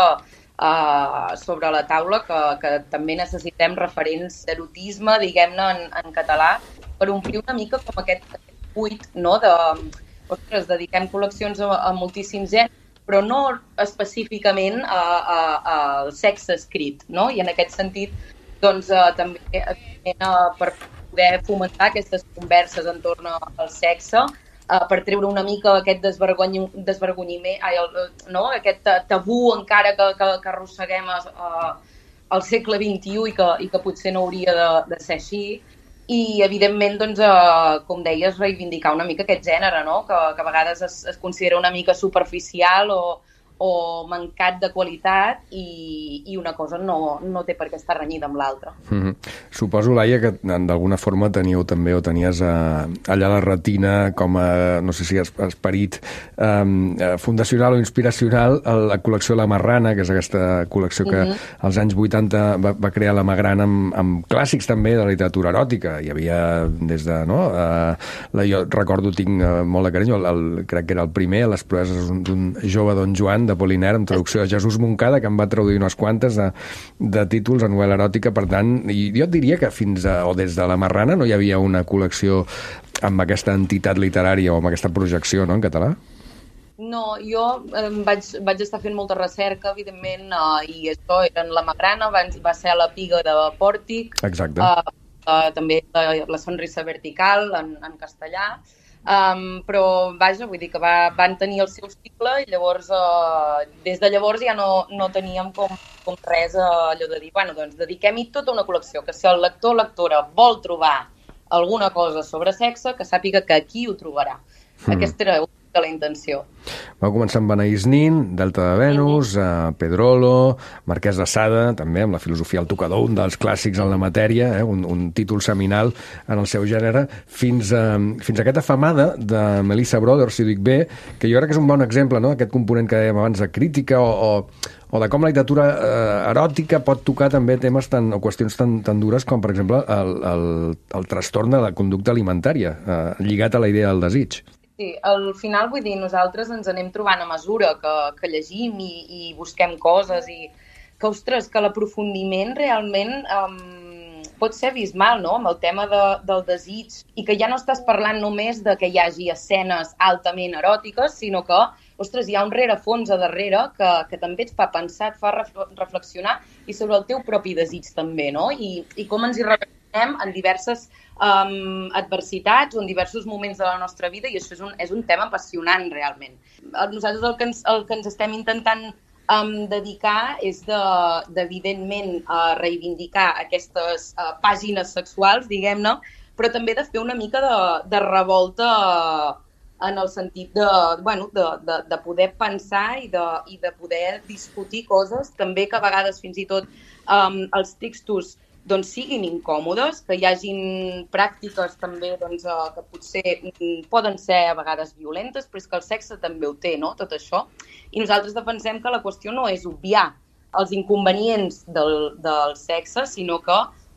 uh, sobre la taula que, que també necessitem referents d'erotisme, diguem-ne, en, en català, per omplir una mica com aquest, aquest buit, no?, de, ostres, dediquem col·leccions a, a moltíssims gèneres, però no específicament a, a, a al sexe escrit, no? I en aquest sentit, doncs, eh, també eh, per poder fomentar aquestes converses entorn al sexe, eh, per treure una mica aquest desvergony, desvergonyiment, ai, el, no? Aquest tabú encara que, que, que arrosseguem eh, al segle vint-i-u i que, i que potser no hauria de, de ser així. I, evidentment, doncs, eh, com deies, reivindicar una mica aquest gènere, no? que, que a vegades es, es considera una mica superficial o, o mancat de qualitat i, i una cosa no, no té per què estar renyida amb l'altra. Mm-hmm. Suposo, Laia, que d'alguna forma teníeu també o tenies eh, allà a la retina com a, no sé si esperit eh, fundacional o inspiracional la col·lecció La Marrana, que és aquesta col·lecció que mm-hmm. als anys vuitanta va, va crear La Magrana amb, amb clàssics també de la literatura eròtica. Hi havia des de, no? Eh, la, jo recordo, tinc eh, molt de carinyo, el, el, crec que era el primer, Les proeses d'un jove Don Joan, de Poliner, amb traducció de Jesús Moncada, que em va traduir unes quantes de, de títols a novel·la eròtica. Per tant, i jo et diria que fins a, o des de La Marrana no hi havia una col·lecció amb aquesta entitat literària o amb aquesta projecció, no?, en català? No, jo eh, vaig, vaig estar fent molta recerca, evidentment, eh, i això era en La Magrana, abans va ser a la Piga de Pòrtic. Exacte. Eh, eh, també la, la Sonrisa Vertical, en, en castellà. Um, però, vaja, vull dir que va, van tenir el seu cicle i llavors, uh, des de llavors ja no, no teníem com, com res uh, allò de dir, bueno, doncs dediquem-hi tota una col·lecció, que si el lector o lectora vol trobar alguna cosa sobre sexe, que sàpiga que aquí ho trobarà. Mm. Aquesta era la intenció. Va començar amb Anaïs Nin, Delta de Venus, mm-hmm. Pedrolo, Marquès de Sade, també amb la filosofia al tocador, un dels clàssics en la matèria, eh? un, un títol seminal en el seu gènere, fins a, fins a aquesta afamada de Melissa Brothers, si dic bé, que jo crec que és un bon exemple, no?, aquest component que dèiem abans de crítica o, o, o de com la literatura eh, eròtica pot tocar també temes tan, o qüestions tan, tan dures com, per exemple, el, el, el trastorn de la conducta alimentària, eh, lligat a la idea del desig. Sí, al final, vull dir, nosaltres ens anem trobant a mesura que, que llegim i, i busquem coses i que, ostres, que l'aprofundiment realment um, pot ser abismal, no?, amb el tema de, del desig i que ja no estàs parlant només de que hi hagi escenes altament eròtiques, sinó que, ostres, hi ha un rerefons a darrere que, que també et fa pensar, et fa reflexionar i sobre el teu propi desig també, no?, i, i com ens hi relacionem en diverses um, adversitats o en diversos moments de la nostra vida, i això és un, és un tema apassionant realment. Nosaltres el que ens, el que ens estem intentant um, dedicar és de, d'evidentment uh, reivindicar aquestes uh, pàgines sexuals, diguem-ne, però també de fer una mica de, de revolta uh, en el sentit de, bueno, de, de, de poder pensar i de, i de poder discutir coses, també que a vegades fins i tot um, els textos doncs, siguin incòmodes, que hi hagin pràctiques també doncs, uh, que potser mm, poden ser a vegades violentes, però és que el sexe també ho té, no?, tot això. I nosaltres defensem que la qüestió no és obviar els inconvenients del, del sexe, sinó que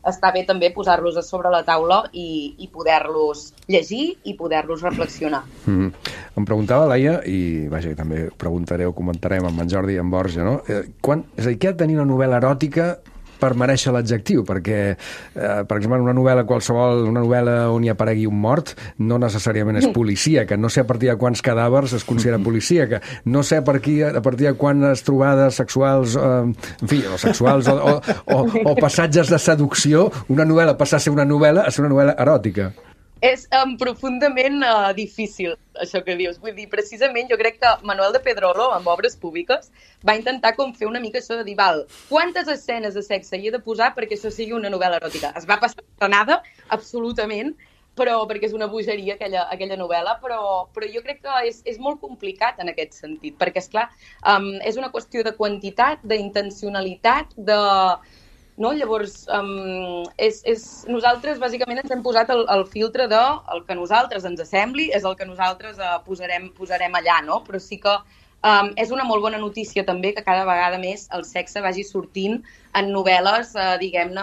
està bé també posar-los a sobre la taula i, i poder-los llegir i poder-los reflexionar. Mm. Em preguntava, Laia, i vaja, també preguntaré o comentarem amb en Jordi i en Borja, no? Eh, quan, és a dir, què ha de tenir una novel·la eròtica per mereixer l'adjectiu? Perquè, eh, per exemple, una novel·la qualsevol, una novel·la on hi aparegui un mort, no necessàriament és policíaca. No sé a partir de quants cadàvers es considera policíaca. No sé a partir, a partir de quantes trobades sexuals, eh, en fi, o sexuals, o, o, o, o passatges de seducció, una novel·la passar a ser una novel·la a ser una novel·la eròtica. És um, profundament uh, difícil, això que dius. Vull dir, precisament, jo crec que Manuel de Pedrolo, amb Obres públiques, va intentar com fer una mica això de dir, val, quantes escenes de sexe hi he de posar perquè això sigui una novel·la eròtica? Es va passar nada, absolutament, però perquè és una bogeria aquella, aquella novel·la, però, però jo crec que és, és molt complicat en aquest sentit, perquè, esclar, um, és una qüestió de quantitat, d'intencionalitat, de... No? Llavors, um, és, és, nosaltres bàsicament ens hem posat el, el filtre de el que nosaltres ens sembli és el que nosaltres uh, posarem, posarem allà, no? Però sí que um, és una molt bona notícia també que cada vegada més el sexe vagi sortint en novel·les, uh, diguem-ne,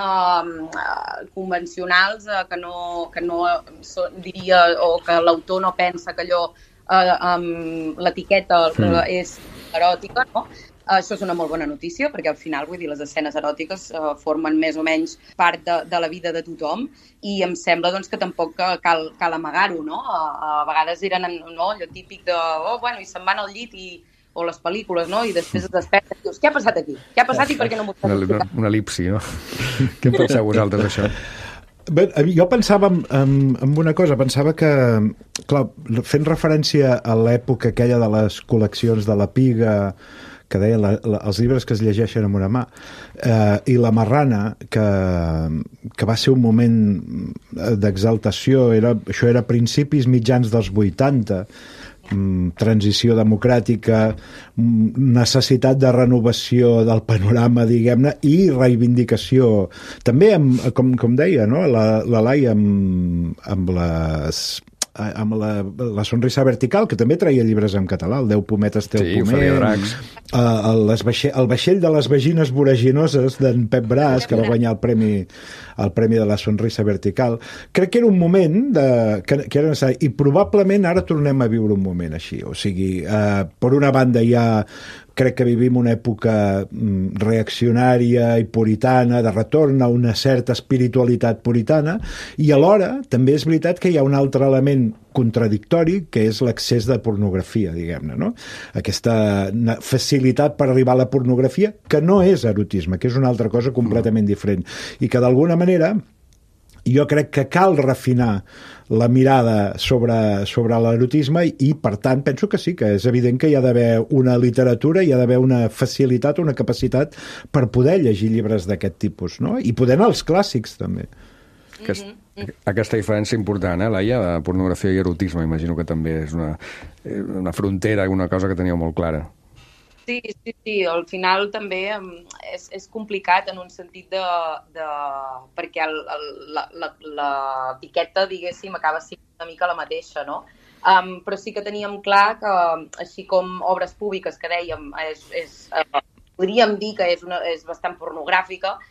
uh, convencionals, uh, que no, que no so, diria, o que l'autor no pensa que allò, uh, um, l'etiqueta mm. és eròtica, no? Això és una molt bona notícia, perquè al final, vull dir, les escenes eròtiques uh, formen més o menys part de, de la vida de tothom i em sembla doncs, que tampoc cal, cal amagar-ho, no? A, a vegades eren no, allò típic de, oh, bueno, i se'n van al llit i, o les pel·lícules, no? I després es desperta i dius, què ha passat aquí? Què ha passat i per què no m'ho estàs explicant? Una, una elipsi, no? Què en penseu vosaltres, això? Bé, jo pensava en, en, en una cosa, pensava que, clar, fent referència a l'època aquella de les col·leccions de la Piga, que deia la, la, els llibres que es llegeixen amb una mà, eh, i La Marrana, que, que va ser un moment d'exaltació, era, això era principis mitjans dels vuitanta, mm, transició democràtica, necessitat de renovació del panorama, diguem-ne, i reivindicació. També, amb, com, com deia, no? la, la Laia, amb, amb les... amb la, la sonrisa vertical, que també traia llibres en català, el Deu pometes té el sí, pomer, uh, el, les vaixell, el vaixell de les vagines voraginoses d'en Pep Bràs, que va guanyar el premi, el premi de la sonrisa vertical. Crec que era un moment de, que, que era necessari, i probablement ara tornem a viure un moment així, o sigui, uh, per una banda hi ha crec que vivim una època reaccionària i puritana, de retorn a una certa espiritualitat puritana, i alhora també és veritat que hi ha un altre element contradictori, que és l'accés de pornografia, diguem-ne, no? Aquesta facilitat per arribar a la pornografia, que no és erotisme, que és una altra cosa completament diferent, i que d'alguna manera jo crec que cal refinar la mirada sobre, sobre l'erotisme i, per tant, penso que sí, que és evident que hi ha d'haver una literatura, hi ha d'haver una facilitat, una capacitat per poder llegir llibres d'aquest tipus, no? I poder anar als clàssics, també. Aquest, aquesta diferència important, eh, Laia, de pornografia i erotisme, imagino que també és una, una frontera, una cosa que teníeu molt clara. Sí, sí, sí, al final també és, és complicat en un sentit de... de perquè el, el, l'etiqueta, diguéssim, acaba sent una mica la mateixa, no? Um, però sí que teníem clar que, així com Obres públiques, que dèiem, és, és, uh, podríem dir que és, una, és bastant pornogràfica,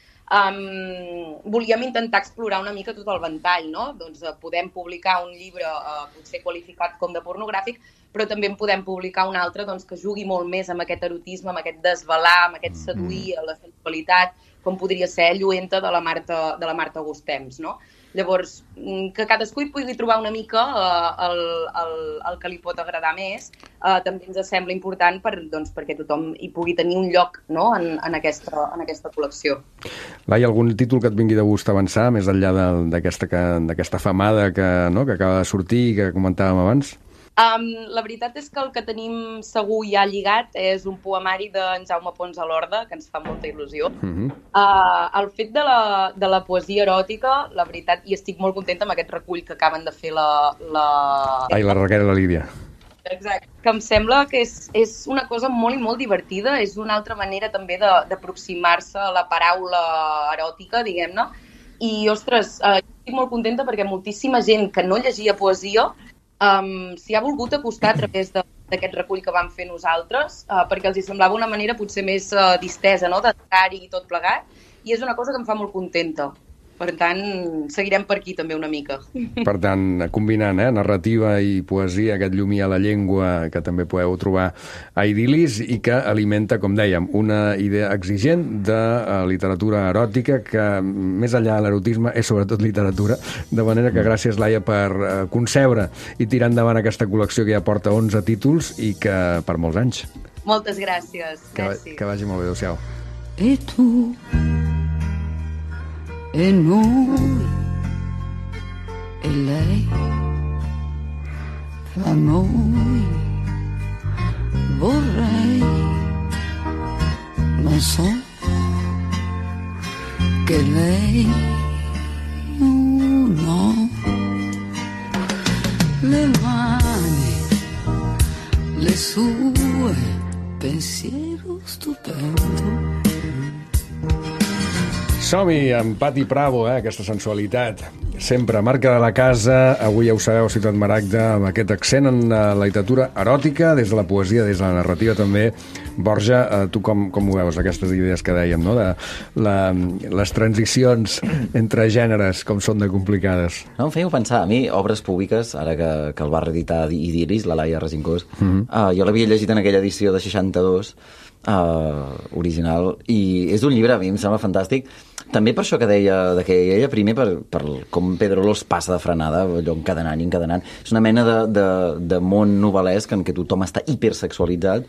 um, volíem intentar explorar una mica tot el ventall, no? Doncs uh, podem publicar un llibre uh, potser qualificat com de pornogràfic, però també en podem publicar un altre doncs, que jugui molt més amb aquest erotisme, amb aquest desvelar, amb aquest seduir, a la sensualitat, com podria ser Lluenta de la Marta, de la Marta Gustems, no? Llavors, que cadascú hi pugui trobar una mica uh, el, el, el que li pot agradar més, uh, també ens sembla important per, doncs, perquè tothom hi pugui tenir un lloc, no? en, en, aquesta, en aquesta col·lecció. Laia, algun títol que et vingui de gust avançar, més enllà d'aquesta famada que, no? que acaba de sortir i que comentàvem abans? Um, la veritat és que el que tenim segur ja lligat és un poemari d'en Jaume Pons a l'Horda, que ens fa molta il·lusió. Uh-huh. Uh, el fet de la, de la poesia eròtica, la veritat, i estic molt contenta amb aquest recull que acaben de fer la... la... Ai, la Raquel i la Lídia. Exacte, que em sembla que és, és una cosa molt i molt divertida, és una altra manera també d'aproximar-se a la paraula eròtica, diguem-ne, i, ostres, uh, estic molt contenta perquè moltíssima gent que no llegia poesia Um, s'hi ha volgut acostar a través d'aquest recull que vam fer nosaltres, uh, perquè els hi semblava una manera potser més uh, distesa, no?, d'entrar-hi i tot plegat, i és una cosa que em fa molt contenta. Per tant, seguirem per aquí també una mica. Per tant, combinant eh, narrativa i poesia, aquest llumí a la llengua que també podeu trobar a Idil·lis i que alimenta, com dèiem, una idea exigent de uh, literatura eròtica que, més enllà de l'erotisme, és sobretot literatura, de manera que gràcies, Laia, per uh, concebre i tirar endavant aquesta col·lecció que ja porta onze títols i que per molts anys. Moltes gràcies. Que, Merci. que vagi molt bé, adéu-siau. E tu e noi e lei fra noi vorrei, ma so che lei no, le mani le sue, pensiero stupendo. Som-hi amb Pati Bravo, eh, aquesta sensualitat. Sempre marca de la casa. Avui ja ho sabeu, Ciutat Maragda, amb aquest accent en la literatura eròtica, des de la poesia, des de la narrativa també. Borja, eh, tu com, com ho veus, aquestes idees que dèiem, no? De la, les transicions entre gèneres, com són de complicades? No, em fèieu pensar, a mi, obres públiques, ara que, que el va reeditar Idil·lis, la Laia Resincós, mm-hmm. uh, jo l'havia llegit en aquella edició de seixanta-dos, uh, original, i és un llibre, a mi em sembla fantàstic, també per això que deia, de que ella primer per, per com Pedrolos passa de frenada, allò encadenant i encadenant, és una mena de, de, de món novel·lesc en què tothom està hipersexualitzat,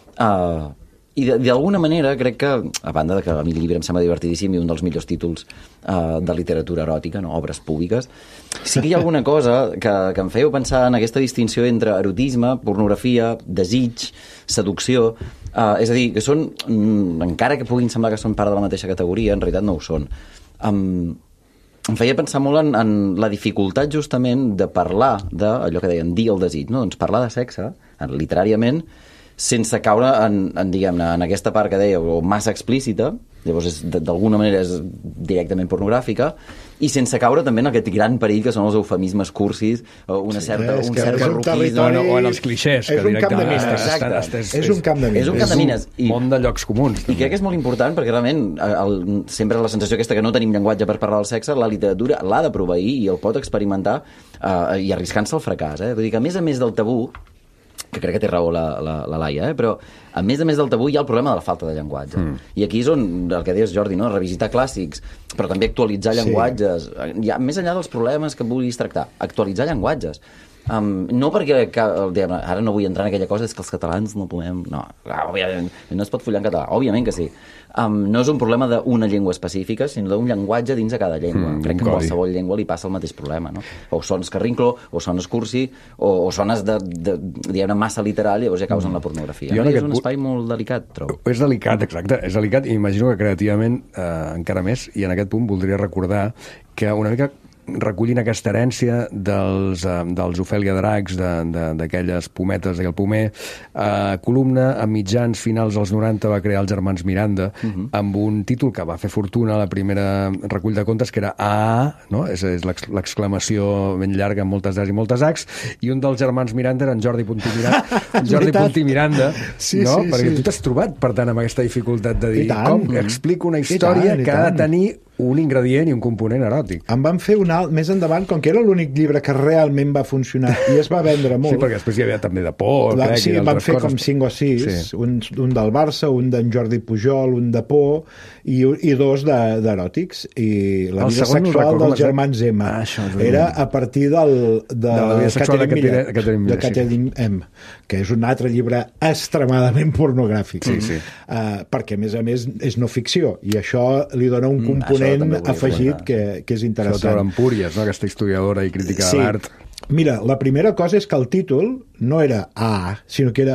uh, i d'alguna manera crec que, a banda de que a mi el llibre em sembla divertidíssim i un dels millors títols uh, de literatura eròtica, no? Obres públiques, sí que hi ha alguna cosa que, que em fèieu pensar en aquesta distinció entre erotisme, pornografia, desig, seducció. Uh, és a dir, que són, mm, encara que puguin semblar que són part de la mateixa categoria, en realitat no ho són. Um, em feia pensar molt en, en la dificultat justament de parlar d'allò que deien dir el desig, no? Doncs parlar de sexe, literàriament, sense caure en, en diguem-ne, en aquesta part que dèieu, massa explícita, llavors és, d'alguna manera és directament pornogràfica, i sense caure també en aquest gran perill que són els eufemismes cursis, o una sí, certa, un cert un barroquisme, no, o en els clixés, que directament estàs, estan, estàs, és un camp de mines. És un camp de mines. És un món de llocs comuns. I crec que és molt important perquè realment el, sempre la sensació aquesta que no tenim llenguatge per parlar del sexe, la literatura l'ha de proveir i el pot experimentar uh, i arriscant-se al fracàs. Eh? Vull dir que a més a més del tabú, que crec que té raó la, la, la Laia, eh? Però a més a més del tabú hi ha el problema de la falta de llenguatge. Mm. I aquí és on, el que deies, Jordi, no? Revisitar clàssics, però també actualitzar sí. llenguatges. Ja, més enllà dels problemes que vulguis tractar, actualitzar llenguatges. Um, no perquè, que, diguem, ara no vull entrar en aquella cosa, és que els catalans no podem... No, òbviament, no es pot follar en català, òbviament que sí. Um, no és un problema d'una llengua específica, sinó d'un llenguatge dins de cada llengua. Mm, Crec que en qualsevol llengua li passa el mateix problema, no? O sones carrinclo, o sones cursi, o, o sones de, de, diguem-ne, massa literal, llavors ja causen mm. la pornografia. No? És un espai molt delicat, trobo. És delicat, exacte, és delicat, i imagino que creativament eh, encara més, i en aquest punt voldria recordar que una mica recollint aquesta herència dels, uh, dels Ofèlia Dracs, d'aquelles pometes i el Pomer, uh, columna a mitjans finals dels noranta va crear els germans Miranda, uh-huh. amb un títol que va fer fortuna a la primera recull de contes, que era A, no? és, és l'exclamació ben llarga amb moltes A's i moltes H's, i un dels germans Miranda era en Jordi Puntí Miranda, en Jordi Puntí Miranda, sí, no? sí, perquè sí. tu t'has trobat, per tant, amb aquesta dificultat de dir tant, com explico una història tant, que ha de tenir un ingredient i un component eròtic. Em van fer un alt, més endavant, com que era l'únic llibre que realment va funcionar i es va vendre molt. Sí, perquè després hi havia també de por, la, crec, sí, i van fer coses. com cinc o sis, sí. un, un del Barça, un d'en Jordi Pujol, un de por i, i dos d'eròtics. I la el vida sexual dels germans M. Ah, era a partir del, de, de la vida sexual de Catherine Miller, de Catherine sí. M, que és un altre llibre extremadament pornogràfic. Sí, sí. Uh, perquè, a més a més, és no ficció, i això li dona un component mm, afegit que, que és interessant. Això Empúries, no? Aquesta historiadora i crítica sí. de l'art. Mira, la primera cosa és que el títol no era A, sinó que era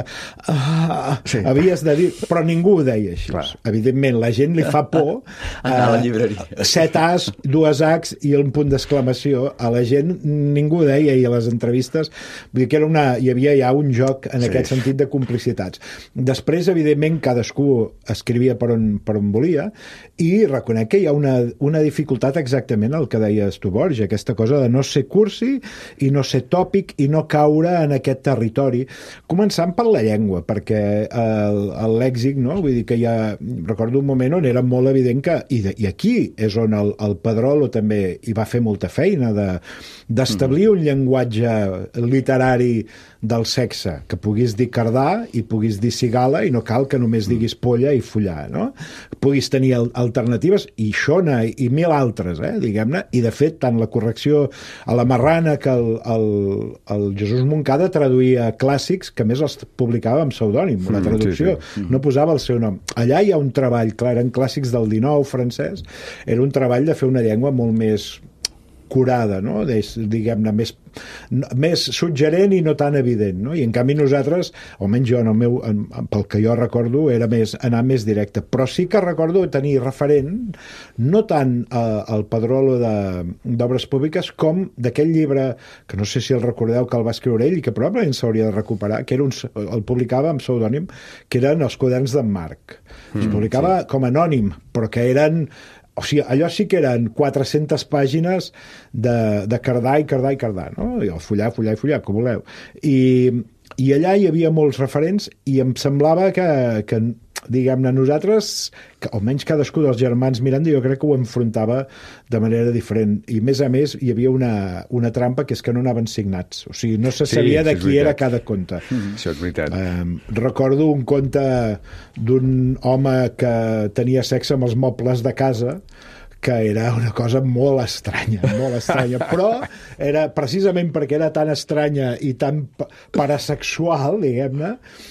A, sí. havies de dir, però ningú ho deia així. Clar. Evidentment, la gent li fa por anar a la llibreria. Set A's, dues H's i un punt d'exclamació. A la gent ningú ho deia, i a les entrevistes vull dir que era una, hi havia ja un joc en sí. aquest sentit de complicitats. Després, evidentment, cadascú escrivia per on, per on volia, i reconec que hi ha una, una dificultat exactament el que deies tu, Borja, aquesta cosa de no ser cursi i no no ser tòpic i no caure en aquest territori, començant per la llengua, perquè el, el lèxic, no? Vull dir que ja recordo un moment on era molt evident que, i, de, i aquí és on el, el Pedrolo també hi va fer molta feina de, d'establir mm. un llenguatge literari del sexe, que puguis dir cardar i puguis dir cigala i no cal que només diguis polla i follar, no? Puguis tenir alternatives i xona i mil altres, eh, diguem-ne, i de fet tant la correcció a la marrana que el, el, el Jesús Moncada traduïa clàssics que més els publicava amb pseudònim, la traducció, sí, sí. no posava el seu nom. Allà hi ha un treball, clar, eren clàssics del dinou francès, era un treball de fer una llengua molt més curada, no? Des, diguem-ne, més, més suggerent i no tan evident, no? I en canvi nosaltres, almenys jo en el meu, en, pel que jo recordo, era més, anar més directe, però sí que recordo tenir referent no tant eh, el Pedrolo d'obres públiques com d'aquell llibre, que no sé si el recordeu, que el va escriure ell i que probablement s'hauria de recuperar, que era un, el publicava amb pseudònim, que eren els quaderns d'en Marc. Es mm, publicava sí. com anònim, però que eren o sigui, allò sí que eren quatre-centes pàgines de, de cardar i cardar i cardar, no? I el follar, follar i follar, com voleu. I, i allà hi havia molts referents i em semblava que, que diguem-ne, nosaltres, que almenys cadascú dels germans Miranda, jo crec que ho enfrontava de manera diferent. I, més a més, hi havia una, una trampa que és que no anaven signats. O sigui, no se sabia sí, de qui era cada conte. Mm-hmm. Això és veritat. Eh, recordo un conte d'un home que tenia sexe amb els mobles de casa, que era una cosa molt estranya, molt estranya, però era precisament perquè era tan estranya i tan parasexual, diguem-ne,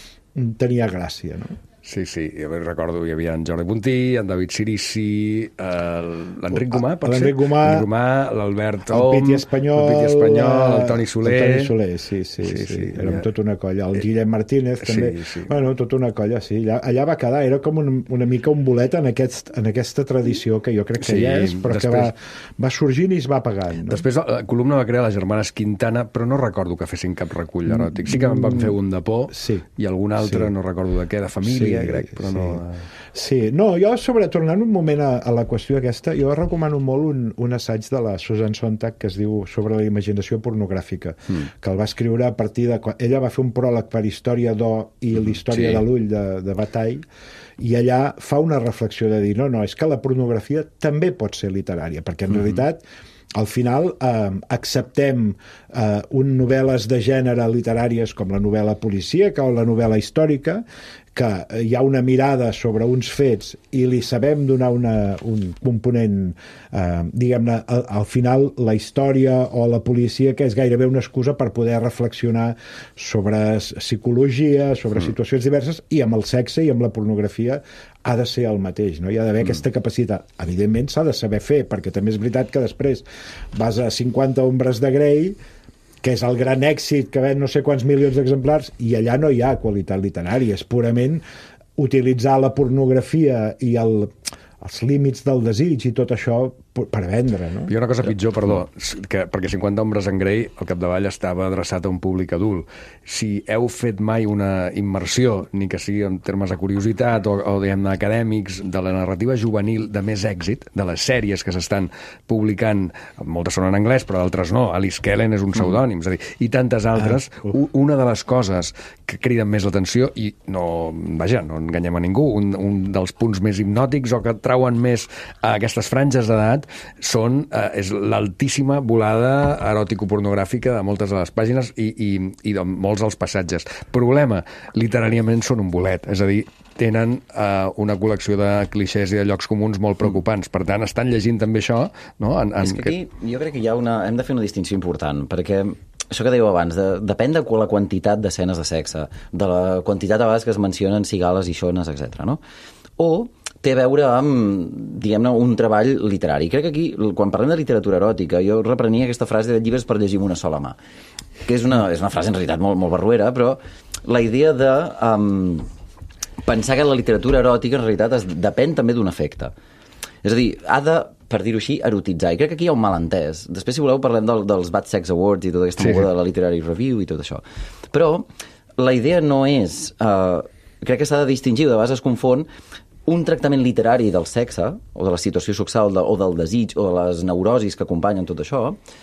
tenia gràcia, no? Sí, sí, jo recordo hi havia en Jordi Puntí, en David Cirici, l'Enric Gomà, pot ser? L'Enric Gomà, l'Albert Om, el Piti Espanyol, el, Piti Espanyol, el Toni Soler... El Toni Soler, sí, sí, sí, sí, sí. Érem tota una colla. El Guillem Martínez, també. Sí, sí. Bueno, tota una colla, sí. Allà, allà va quedar, era com un, una mica un bolet en, aquest, en aquesta tradició que jo crec que sí, ja és, però després, que va, va sorgint i es va pagant. No? Després la columna va crear les germanes Quintana, però no recordo que fessin cap recull eròtic. Sí que en van fer un de por sí, i algun altre, sí. no recordo de què, de família, sí, crec, però sí. no... Sí, no, jo sobre, tornant un moment a, a la qüestió aquesta, jo recomano molt un, un assaig de la Susan Sontag que es diu Sobre la imaginació pornogràfica, mm. que el va escriure a partir de... Ella va fer un pròleg per Història d'O i l'Història sí. de l'Ull de, de Bataille, i allà fa una reflexió de dir, no, no, és que la pornografia també pot ser literària, perquè en mm. realitat al final eh, acceptem eh, un novel·les de gènere literàries com la novel·la policíaca o la novel·la històrica, que hi ha una mirada sobre uns fets i li sabem donar una, un component, eh, diguem-ne, al, al final la història o la policia, que és gairebé una excusa per poder reflexionar sobre psicologia, sobre mm. situacions diverses, i amb el sexe i amb la pornografia ha de ser el mateix, no? Hi ha d'haver mm. aquesta capacitat. Evidentment s'ha de saber fer, perquè també és veritat que després vas a cinquanta ombres de Grey, que és el gran èxit, que ven no sé quants milions d'exemplars, i allà no hi ha qualitat literària, és purament utilitzar la pornografia i el, els límits del desig i tot això per vendre, no? Hi ha una cosa pitjor, perdó, que, perquè cinquanta ombres en Grey al capdavall estava adreçat a un públic adult. Si heu fet mai una immersió, ni que sigui en termes de curiositat o, o diguem-ne, acadèmics, de la narrativa juvenil de més èxit, de les sèries que s'estan publicant, moltes són en anglès, però d'altres no, Alice Kellen és un pseudònim, és a dir, i tantes altres, ah, una de les coses que criden més l'atenció, i no, vaja, no enganyem a ningú, un, un dels punts més hipnòtics o que trauen més a aquestes franges d'edat són, eh, és l'altíssima volada eròtico-pornogràfica de moltes de les pàgines i, i, i de molts dels passatges. Problema, literàriament són un bolet, és a dir, tenen eh, una col·lecció de clixés i de llocs comuns molt preocupants. Per tant, estan llegint també això, no? En, en... És que aquí jo crec que hi ha una... hem de fer una distinció important, perquè això que dèieu abans, de, depèn de la quantitat d'escenes de sexe, de la quantitat a vegades que es mencionen cigales i xones, etcètera, no? O té a veure amb, diguem-ne, un treball literari. Crec que aquí, quan parlem de literatura eròtica, jo reprenia aquesta frase de llibres per llegir amb una sola mà, que és una, és una frase en realitat molt, molt barruera, però la idea de um, pensar que la literatura eròtica en realitat es, depèn també d'un efecte. És a dir, ha de, per dir-ho així, erotitzar. I crec que aquí hi ha un malentès. Després, si voleu, parlem del, dels Bad Sex Awards i tota aquesta sí, moguda sí. de la Literary Review i tot això. Però la idea no és... Uh, crec que s'ha de distingir, de vegades es confon un tractament literari del sexe, o de la situació sexual, de, o del desig, o de les neurosis que acompanyen tot això,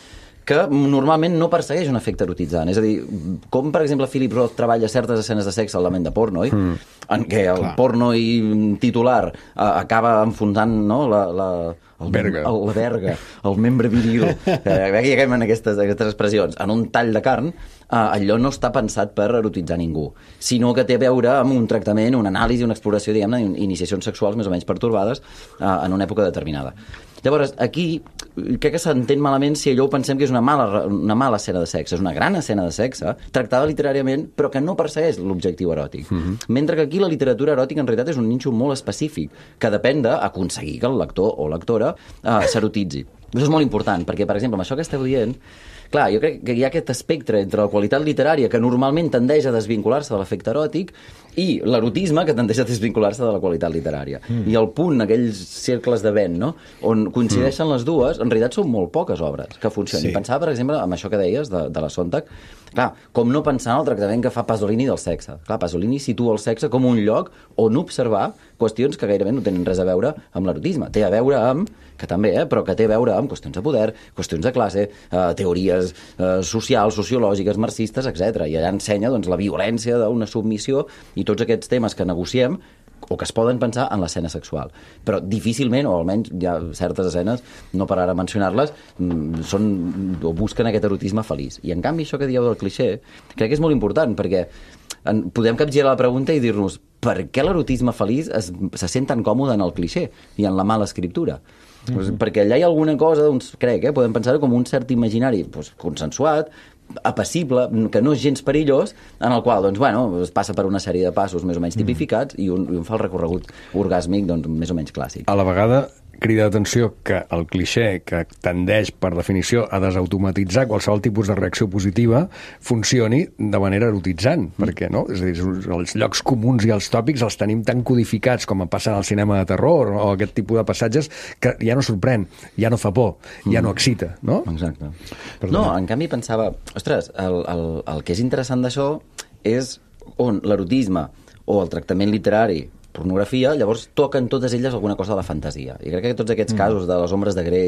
que normalment no persegueix un efecte erotitzant. És a dir, com, per exemple, Philip Roth treballa certes escenes de sexe al Lament de porno, oi? Mm. En què el Clar. porno i titular eh, acaba enfonsant, no?, la... la el, verga. El, la verga, el membre viril, eh, aquí acabem en aquestes, aquestes expressions, en un tall de carn, eh, allò no està pensat per erotitzar ningú, sinó que té a veure amb un tractament, una anàlisi, una exploració, diguem-ne, iniciacions sexuals més o menys pertorbades eh, en una època determinada. Llavors, aquí crec que s'entén malament si allò ho pensem que és una mala, una mala escena de sexe. És una gran escena de sexe, tractada literàriament, però que no persegueix l'objectiu eròtic. Mm-hmm. Mentre que aquí la literatura eròtica en realitat és un nínxol molt específic, que depèn d'aconseguir que el lector o lectora eh, s'erotitzi. Això és molt important, perquè, per exemple, amb això que esteu dient, clar, jo crec que hi ha aquest espectre entre la qualitat literària, que normalment tendeix a desvincular-se de l'efecte eròtic, i l'erotisme, que tendeix a desvincular-se de la qualitat literària. Mm. I el punt, aquells cercles de vent, no?, on coincideixen mm. les dues, en realitat són molt poques obres que funcionin. Sí. Pensava, per exemple, amb això que deies de, de la Sontag, clar, com no pensar en el tractament que fa Pasolini del sexe. Clar, Pasolini situa el sexe com un lloc on observar qüestions que gairebé no tenen res a veure amb l'erotisme. Té a veure amb, que també, eh, però que té a veure amb qüestions de poder, qüestions de classe, eh, teories eh, socials, sociològiques, marxistes, etcètera. I allà ensenya, doncs, la violència d'una submissió i tots aquests temes que negociem o que es poden pensar en l'escena sexual. Però difícilment, o almenys hi ha certes escenes, no per ara mencionar-les, són, o busquen aquest erotisme feliç. I en canvi això que dieu del clixé, crec que és molt important, perquè en, podem capgirar la pregunta i dir-nos per què l'erotisme feliç es, se sent tan còmode en el clixé i en la mala escriptura? Mm-hmm. Pues, perquè allà hi ha alguna cosa, doncs, crec, eh, podem pensar com un cert imaginari doncs, consensuat, apassible, que no és gens perillós, en el qual, doncs, bueno, es passa per una sèrie de passos més o menys tipificats i un, i un fa el recorregut orgàsmic, doncs, més o menys clàssic. A la vegada, crida d'atenció que el clixé, que tendeix, per definició, a desautomatitzar qualsevol tipus de reacció positiva, funcioni de manera erotitzant, mm. perquè, no? És a dir, els llocs comuns i els tòpics els tenim tan codificats com passa al cinema de terror o aquest tipus de passatges que ja no sorprèn, ja no fa por, ja mm. no excita, no? Exacte. Perdona. No, en canvi pensava, ostres, el, el, el que és interessant d'això és on l'erotisme o el tractament literari, pornografia, llavors toquen totes elles alguna cosa de la fantasia. I crec que tots aquests mm. casos de les ombres de Grey,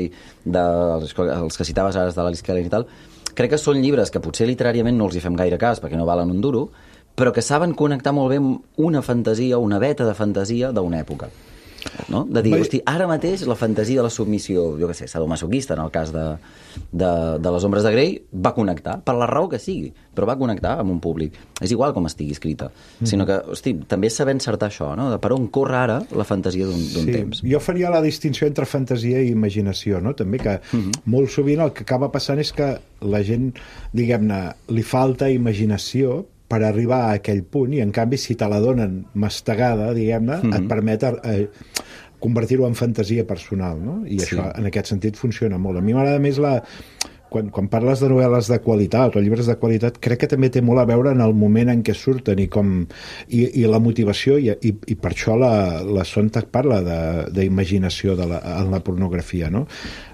dels els que citaves ara de l'Alice Kelly i tal, crec que són llibres que potser literàriament no els hi fem gaire cas perquè no valen un duro, però que saben connectar molt bé amb una fantasia, una veta de fantasia d'una època. No? De dir, hosti, ara mateix la fantasia de la submissió, jo què sé, sadomasoquista en el cas de, de, de les ombres de Grey, va connectar, per la raó que sigui, però va connectar amb un públic. És igual com estigui escrita, mm-hmm. sinó que, hosti, també és saber encertar això, no? De per on corre ara la fantasia d'un sí. temps. Jo faria la distinció entre fantasia i imaginació, no? També que mm-hmm. molt sovint el que acaba passant és que la gent, diguem-ne, li falta imaginació per arribar a aquell punt, i en canvi si te la donen mastegada, diguem-ne, mm-hmm. et permet eh, convertir-ho en fantasia personal, no? I sí. això en aquest sentit funciona molt. A mi m'agrada més la... Quan, quan parles de novel·les de qualitat o llibres de qualitat, crec que també té molt a veure en el moment en què surten i com i, i la motivació, i, i, i per això la, la Sontag parla d'imaginació de, de la, en la pornografia, no?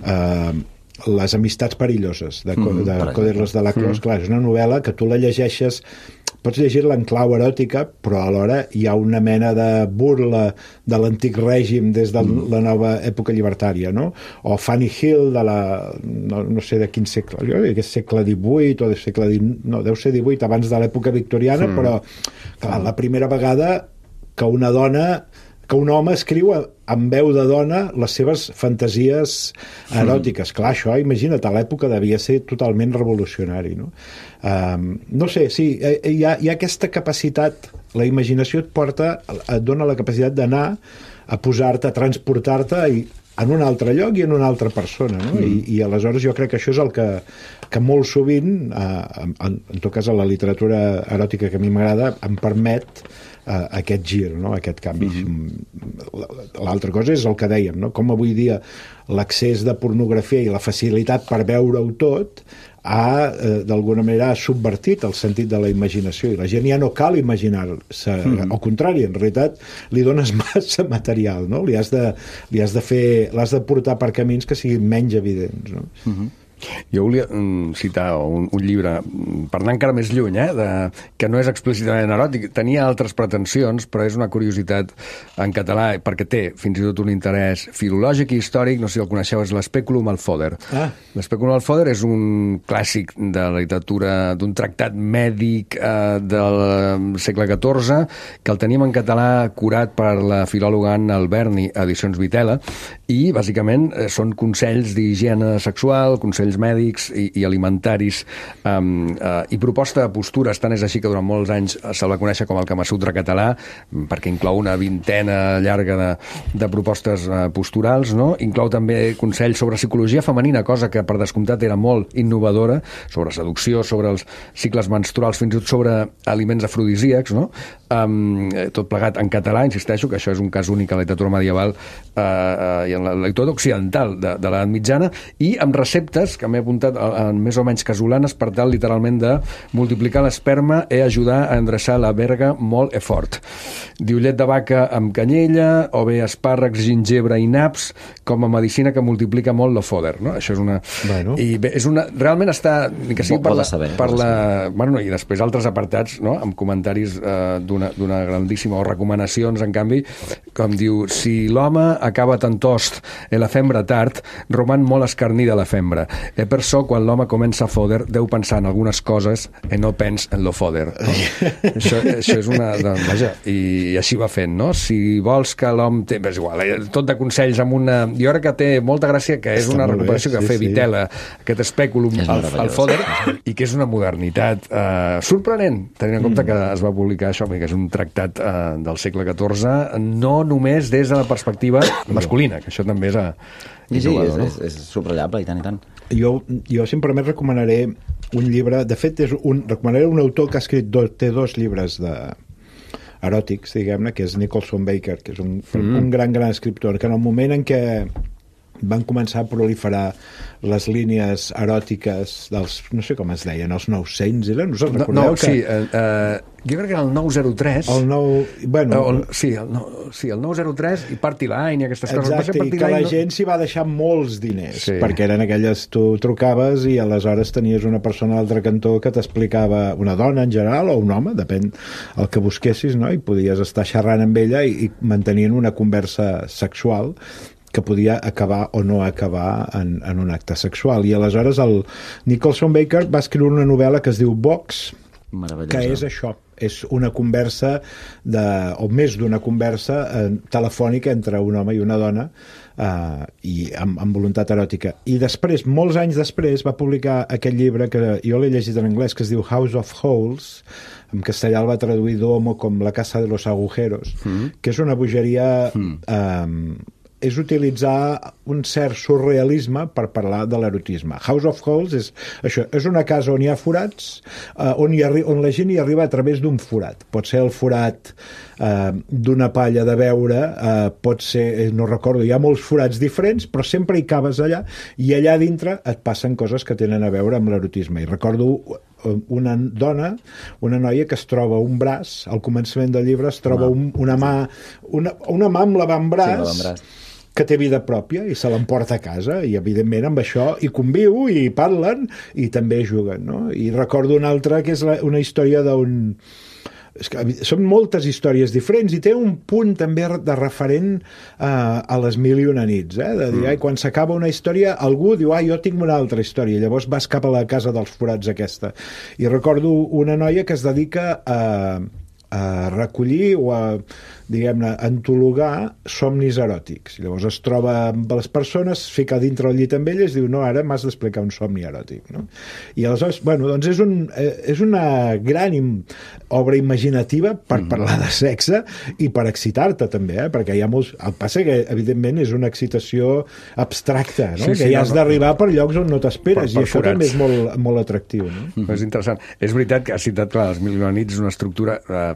Uh, les amistats perilloses de, mm, de Coderlos de la Clos, mm. clar, és una novel·la que tu la llegeixes, pots llegir-la en clau eròtica, però alhora hi ha una mena de burla de l'antic règim des de mm. la nova època llibertària, no? O Fanny Hill de la... no, no sé de quin segle, jo crec que és segle divuit o de segle divuit, no, deu ser divuit, abans de l'època victoriana, mm. però clar, la primera vegada que una dona que un home escriu amb veu de dona les seves fantasies eròtiques. Mm. Clar, això, imagina't, a l'època devia ser totalment revolucionari, no? Um, no sé, sí, hi ha, hi ha aquesta capacitat, la imaginació et porta, et dona la capacitat d'anar a posar-te, a transportar-te i en un altre lloc i en una altra persona, no? Mm. I, i aleshores jo crec que això és el que, que molt sovint, eh, en, en tot cas a la literatura eròtica que a mi m'agrada, em permet Uh, aquest gir, no? Aquest canvi. Mm-hmm. L'altra cosa és el que dèiem, no? Com avui dia l'accés de pornografia i la facilitat per veure-ho tot ha, uh, d'alguna manera, ha subvertit el sentit de la imaginació, i la gent ja no cal imaginar-se, mm-hmm. al contrari, en realitat li dones massa material, no? Li has de, li has de fer, l'has de portar per camins que siguin menys evidents, no? Mm-hmm. Jo volia mm, citar un, un llibre, per anar encara més lluny, eh, de, que no és explícitament eròtic, tenia altres pretensions, però és una curiositat en català, perquè té fins i tot un interès filològic i històric, no sé si el coneixeu, és l'Speculum al Fodder. Ah. L'Speculum al Fodder és un clàssic de la literatura, d'un tractat mèdic eh, del segle catorze, que el tenim en català curat per la filòloga Anna Alberni, Edicions Vitela, i bàsicament eh, són consells d'higiene sexual, consells mèdics i, i alimentaris um, uh, i proposta de postures, tant és així que durant molts anys se'l va conèixer com el Kama Sutra català, perquè inclou una vintena llarga de, de propostes uh, posturals, no? Inclou també consells sobre psicologia femenina, cosa que per descomptat era molt innovadora, sobre seducció, sobre els cicles menstruals, fins i tot sobre aliments afrodisíacs, no? Um, tot plegat en català, insisteixo que això és un cas únic a la literatura medieval uh, uh, i en la literatura occidental de, de l'edat mitjana, i amb receptes que m'he apuntat en més o menys casolanes per tal literalment de multiplicar l'esperma i ajudar a endreçar la verga molt e fort. Diu llet de vaca amb canyella, o bé espàrrecs, gingebre i naps com a medicina que multiplica molt lo foder, no? Això és una... Bueno. I bé, és una... Realment està... Ni que sigui per la... Saber, per la... Bueno, i després altres apartats, no?, amb comentaris eh, d'una, d'una grandíssima, o recomanacions, en canvi, com diu, si l'home acaba tan tost e la fembra tard, roman molt escarnida la fembra. E per això, quan l'home comença a foder, deu pensar en algunes coses i no pens en lo foder. No? això, això és una... Doncs, vaja, i així va fent, no? Si vols que l'home... Té, és igual, tot de consells amb una... Jo crec que té molta gràcia, que és Està una recuperació bé, que sí, fa sí. Vitela, aquest espèculum al, al foder, i que és una modernitat eh, sorprenent, tenint en compte mm. que es va publicar això, que és un tractat eh, del segle catorze, no només des de la perspectiva masculina, que això també és a... Sí, sí, és, no? és, és subratllable, i tant, i tant. Jo, jo simplement recomanaré un llibre, de fet, és un, recomanaré un autor que ha escrit dos, té dos llibres de eròtics, diguem-ne, que és Nicholson Baker, que és un, mm. un gran, gran escriptor, que en el moment en què van començar a proliferar les línies eròtiques dels, no sé com es deien, els nou-cents, eren? No, recordeu no, no que... sí, eh, eh, jo crec que era el nou zero tres. El nou... Bueno... El, sí, el, no, sí, el nou zero tres i Party Line i aquestes coses. Exacte, i que la no... gent s'hi va deixar molts diners, sí. perquè eren aquelles... Tu trucaves i aleshores tenies una persona a l'altre cantó que t'explicava, una dona en general o un home, depèn el que busquessis, no? I podies estar xerrant amb ella i, i mantenint una conversa sexual que podia acabar o no acabar en, en un acte sexual. I aleshores el Nicholson Baker va escriure una novel·la que es diu Vox, que és això, és una conversa de, o més d'una conversa eh, telefònica entre un home i una dona eh, i amb, amb voluntat eròtica. I després, molts anys després, va publicar aquest llibre que jo l'he llegit en anglès, que es diu House of Holes, en castellà el va traduir d'Homo com La casa de los agujeros, mm. que és una bogeria... Mm. Eh, és utilitzar un cert surrealisme per parlar de l'erotisme. House of Holes és això, és una casa on hi ha forats, eh, on, hi arri- on la gent hi arriba a través d'un forat. Pot ser el forat eh, d'una palla de beure, eh, pot ser, no recordo, hi ha molts forats diferents, però sempre hi cabes allà, i allà dintre et passen coses que tenen a veure amb l'erotisme. I recordo una dona, una noia que es troba un braç, al començament del llibre es troba un, una mà, una, una mà amb l'avantbraç, sí, l'avantbraç que té vida pròpia i se l'emporta a casa, i evidentment amb això hi conviu i parlen i també juguen, no? I recordo una altra que és la, una història d'un... És que són moltes històries diferents i té un punt també de referent uh, a les mil i una nits, eh? De dir, mm. ai, quan s'acaba una història algú diu, ah, jo tinc una altra història, i llavors vas cap a la casa dels forats aquesta. I recordo una noia que es dedica a, a recollir o a, diguem-ne, antologar somnis eròtics. I llavors es troba amb les persones, es fica dintre el llit amb elles i diu, no, ara m'has d'explicar un somni eròtic, no? I aleshores, bueno, doncs és, un, és una gran im, obra imaginativa per mm. parlar de sexe i per excitar-te també, eh? Perquè hi ha molts... El passa que, evidentment, és una excitació abstracta, no? Sí, sí, que ja has no, d'arribar per llocs on no t'esperes, i això forats. També és molt, molt atractiu, no? Mm-hmm. És interessant. És veritat que has citat, clar, les mil i una nits és una estructura eh,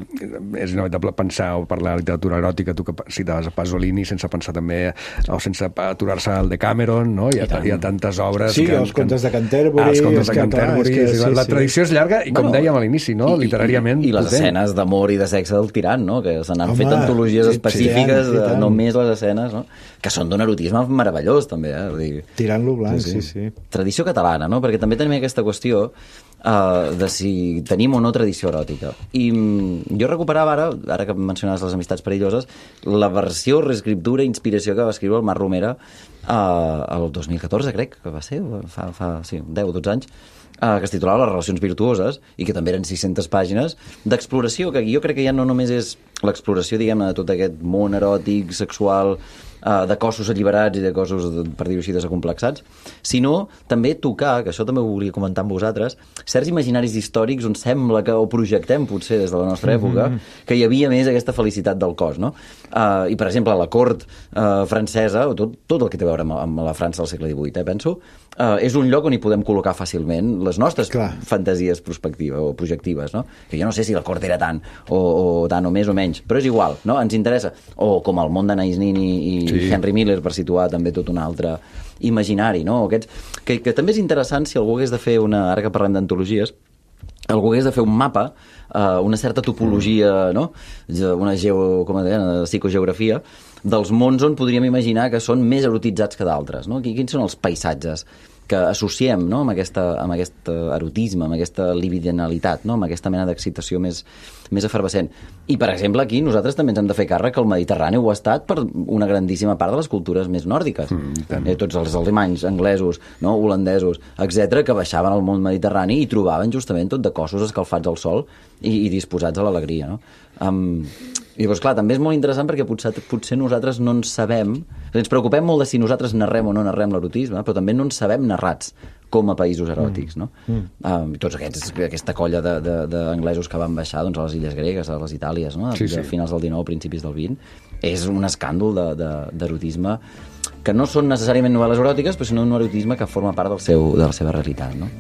és inevitable pensar o parlar de literatura eròtica, tu que citaves a Pasolini, sense pensar també, o sense aturar-se al Decameron, no? Hi ha, hi ha tantes obres... Sí, que, els contes de Canterbury... Ah, els contes de que, Canterbury... clar, és que, sí, la sí, tradició és llarga i, com bueno, dèiem a l'inici, no? I, literàriament I, i les potent. escenes d'amor i de sexe del tirant, no? Que se n'han Home, fet antologies sí, específiques, sí, tant, de, només les escenes, no? Que són d'un erotisme meravellós, també, eh? Vull dir, tirant-lo blanc, sí, sí, sí. Tradició catalana, no? Perquè també tenim aquesta qüestió uh, de si tenim o no tradició eròtica. I mm, jo recuperava ara, ara que mencionaves les amistats perilloses, la versió, reescriptura, inspiració que va escriure el Marc Romera uh, el dos mil catorze, crec que va ser, fa, fa sí, deu o dotze anys, uh, que es titulava Les relacions virtuoses i que també eren sis-centes pàgines d'exploració, que jo crec que ja no només és l'exploració, diguem-ne, de tot aquest món eròtic, sexual, uh, de cossos alliberats i de cossos, per dir-ho així, desacomplexats, sinó també tocar, que això també ho volia comentar amb vosaltres, certs imaginaris històrics on sembla que, o projectem potser des de la nostra època, mm-hmm. que hi havia més aquesta felicitat del cos, no? Uh, I, per exemple, a la cort uh, francesa, o tot, tot el que té a veure amb, amb la França del segle divuit, eh, penso, uh, és un lloc on hi podem col·locar fàcilment les nostres Clar. fantasies prospectives o projectives, no? Que jo no sé si la cort era tant o, o tant o més o menys, però és igual, no? Ens interessa. O com el món d'Anais Nin i, i sí. Henry Miller, per situar també tot un altre imaginari, no? Aquests, que, que també és interessant si algú hagués de fer una... Ara que parlem d'antologies, algú hagués de fer un mapa, uh, una certa topologia, no? Una geo, com deien, una psicogeografia, dels mons on podríem imaginar que són més erotitzats que d'altres, no? Quins són els paisatges que associem, no? amb, aquesta, amb aquest erotisme, amb aquesta libidinalitat, no? amb aquesta mena d'excitació més, més efervescent. I, per exemple, aquí nosaltres també ens hem de fer càrrec que el Mediterrani ho ha estat per una grandíssima part de les cultures més nòrdiques. Mm, eh, tots els alemanys, anglesos, no? holandesos, etcètera, que baixaven al món mediterrani i trobaven justament tot de cossos escalfats al sol i, i disposats a l'alegria. No? Um, i llavors, clar, també és molt interessant perquè potser, potser nosaltres no en sabem, ens preocupem molt de si nosaltres narrem o no narrem l'erotisme, però també no en sabem narrats com a països eròtics, no? Mm. Um, tots aquests, aquesta colla d'anglesos que van baixar doncs, a les illes gregues, a les Itàlies, no? Sí, sí. A finals del dinou, principis del vint, és un escàndol d'erotisme de, de, que no són necessàriament novel·les eròtiques, però sinó un erotisme que forma part del seu, de la seva realitat, no?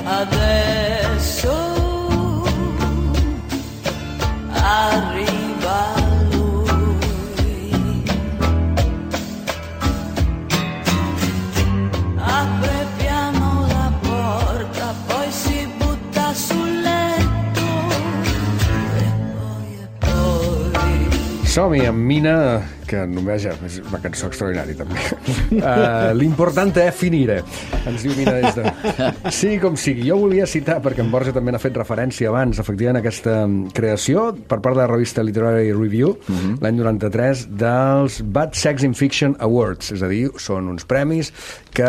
Adesso arriba lui, apre piano la porta, poi si butta sul letto e poi e poi. Som-hi amb Mina, que només ja és una cançó extraordinària també. Uh, L'important és finire, ens diu Mina des de... Sí, com sigui. Jo volia citar, perquè en Borja també n'ha fet referència abans, efectivament, a aquesta creació per part de la revista Literary Review, uh-huh. l'any noranta-tres, dels Bad Sex in Fiction Awards, és a dir, són uns premis que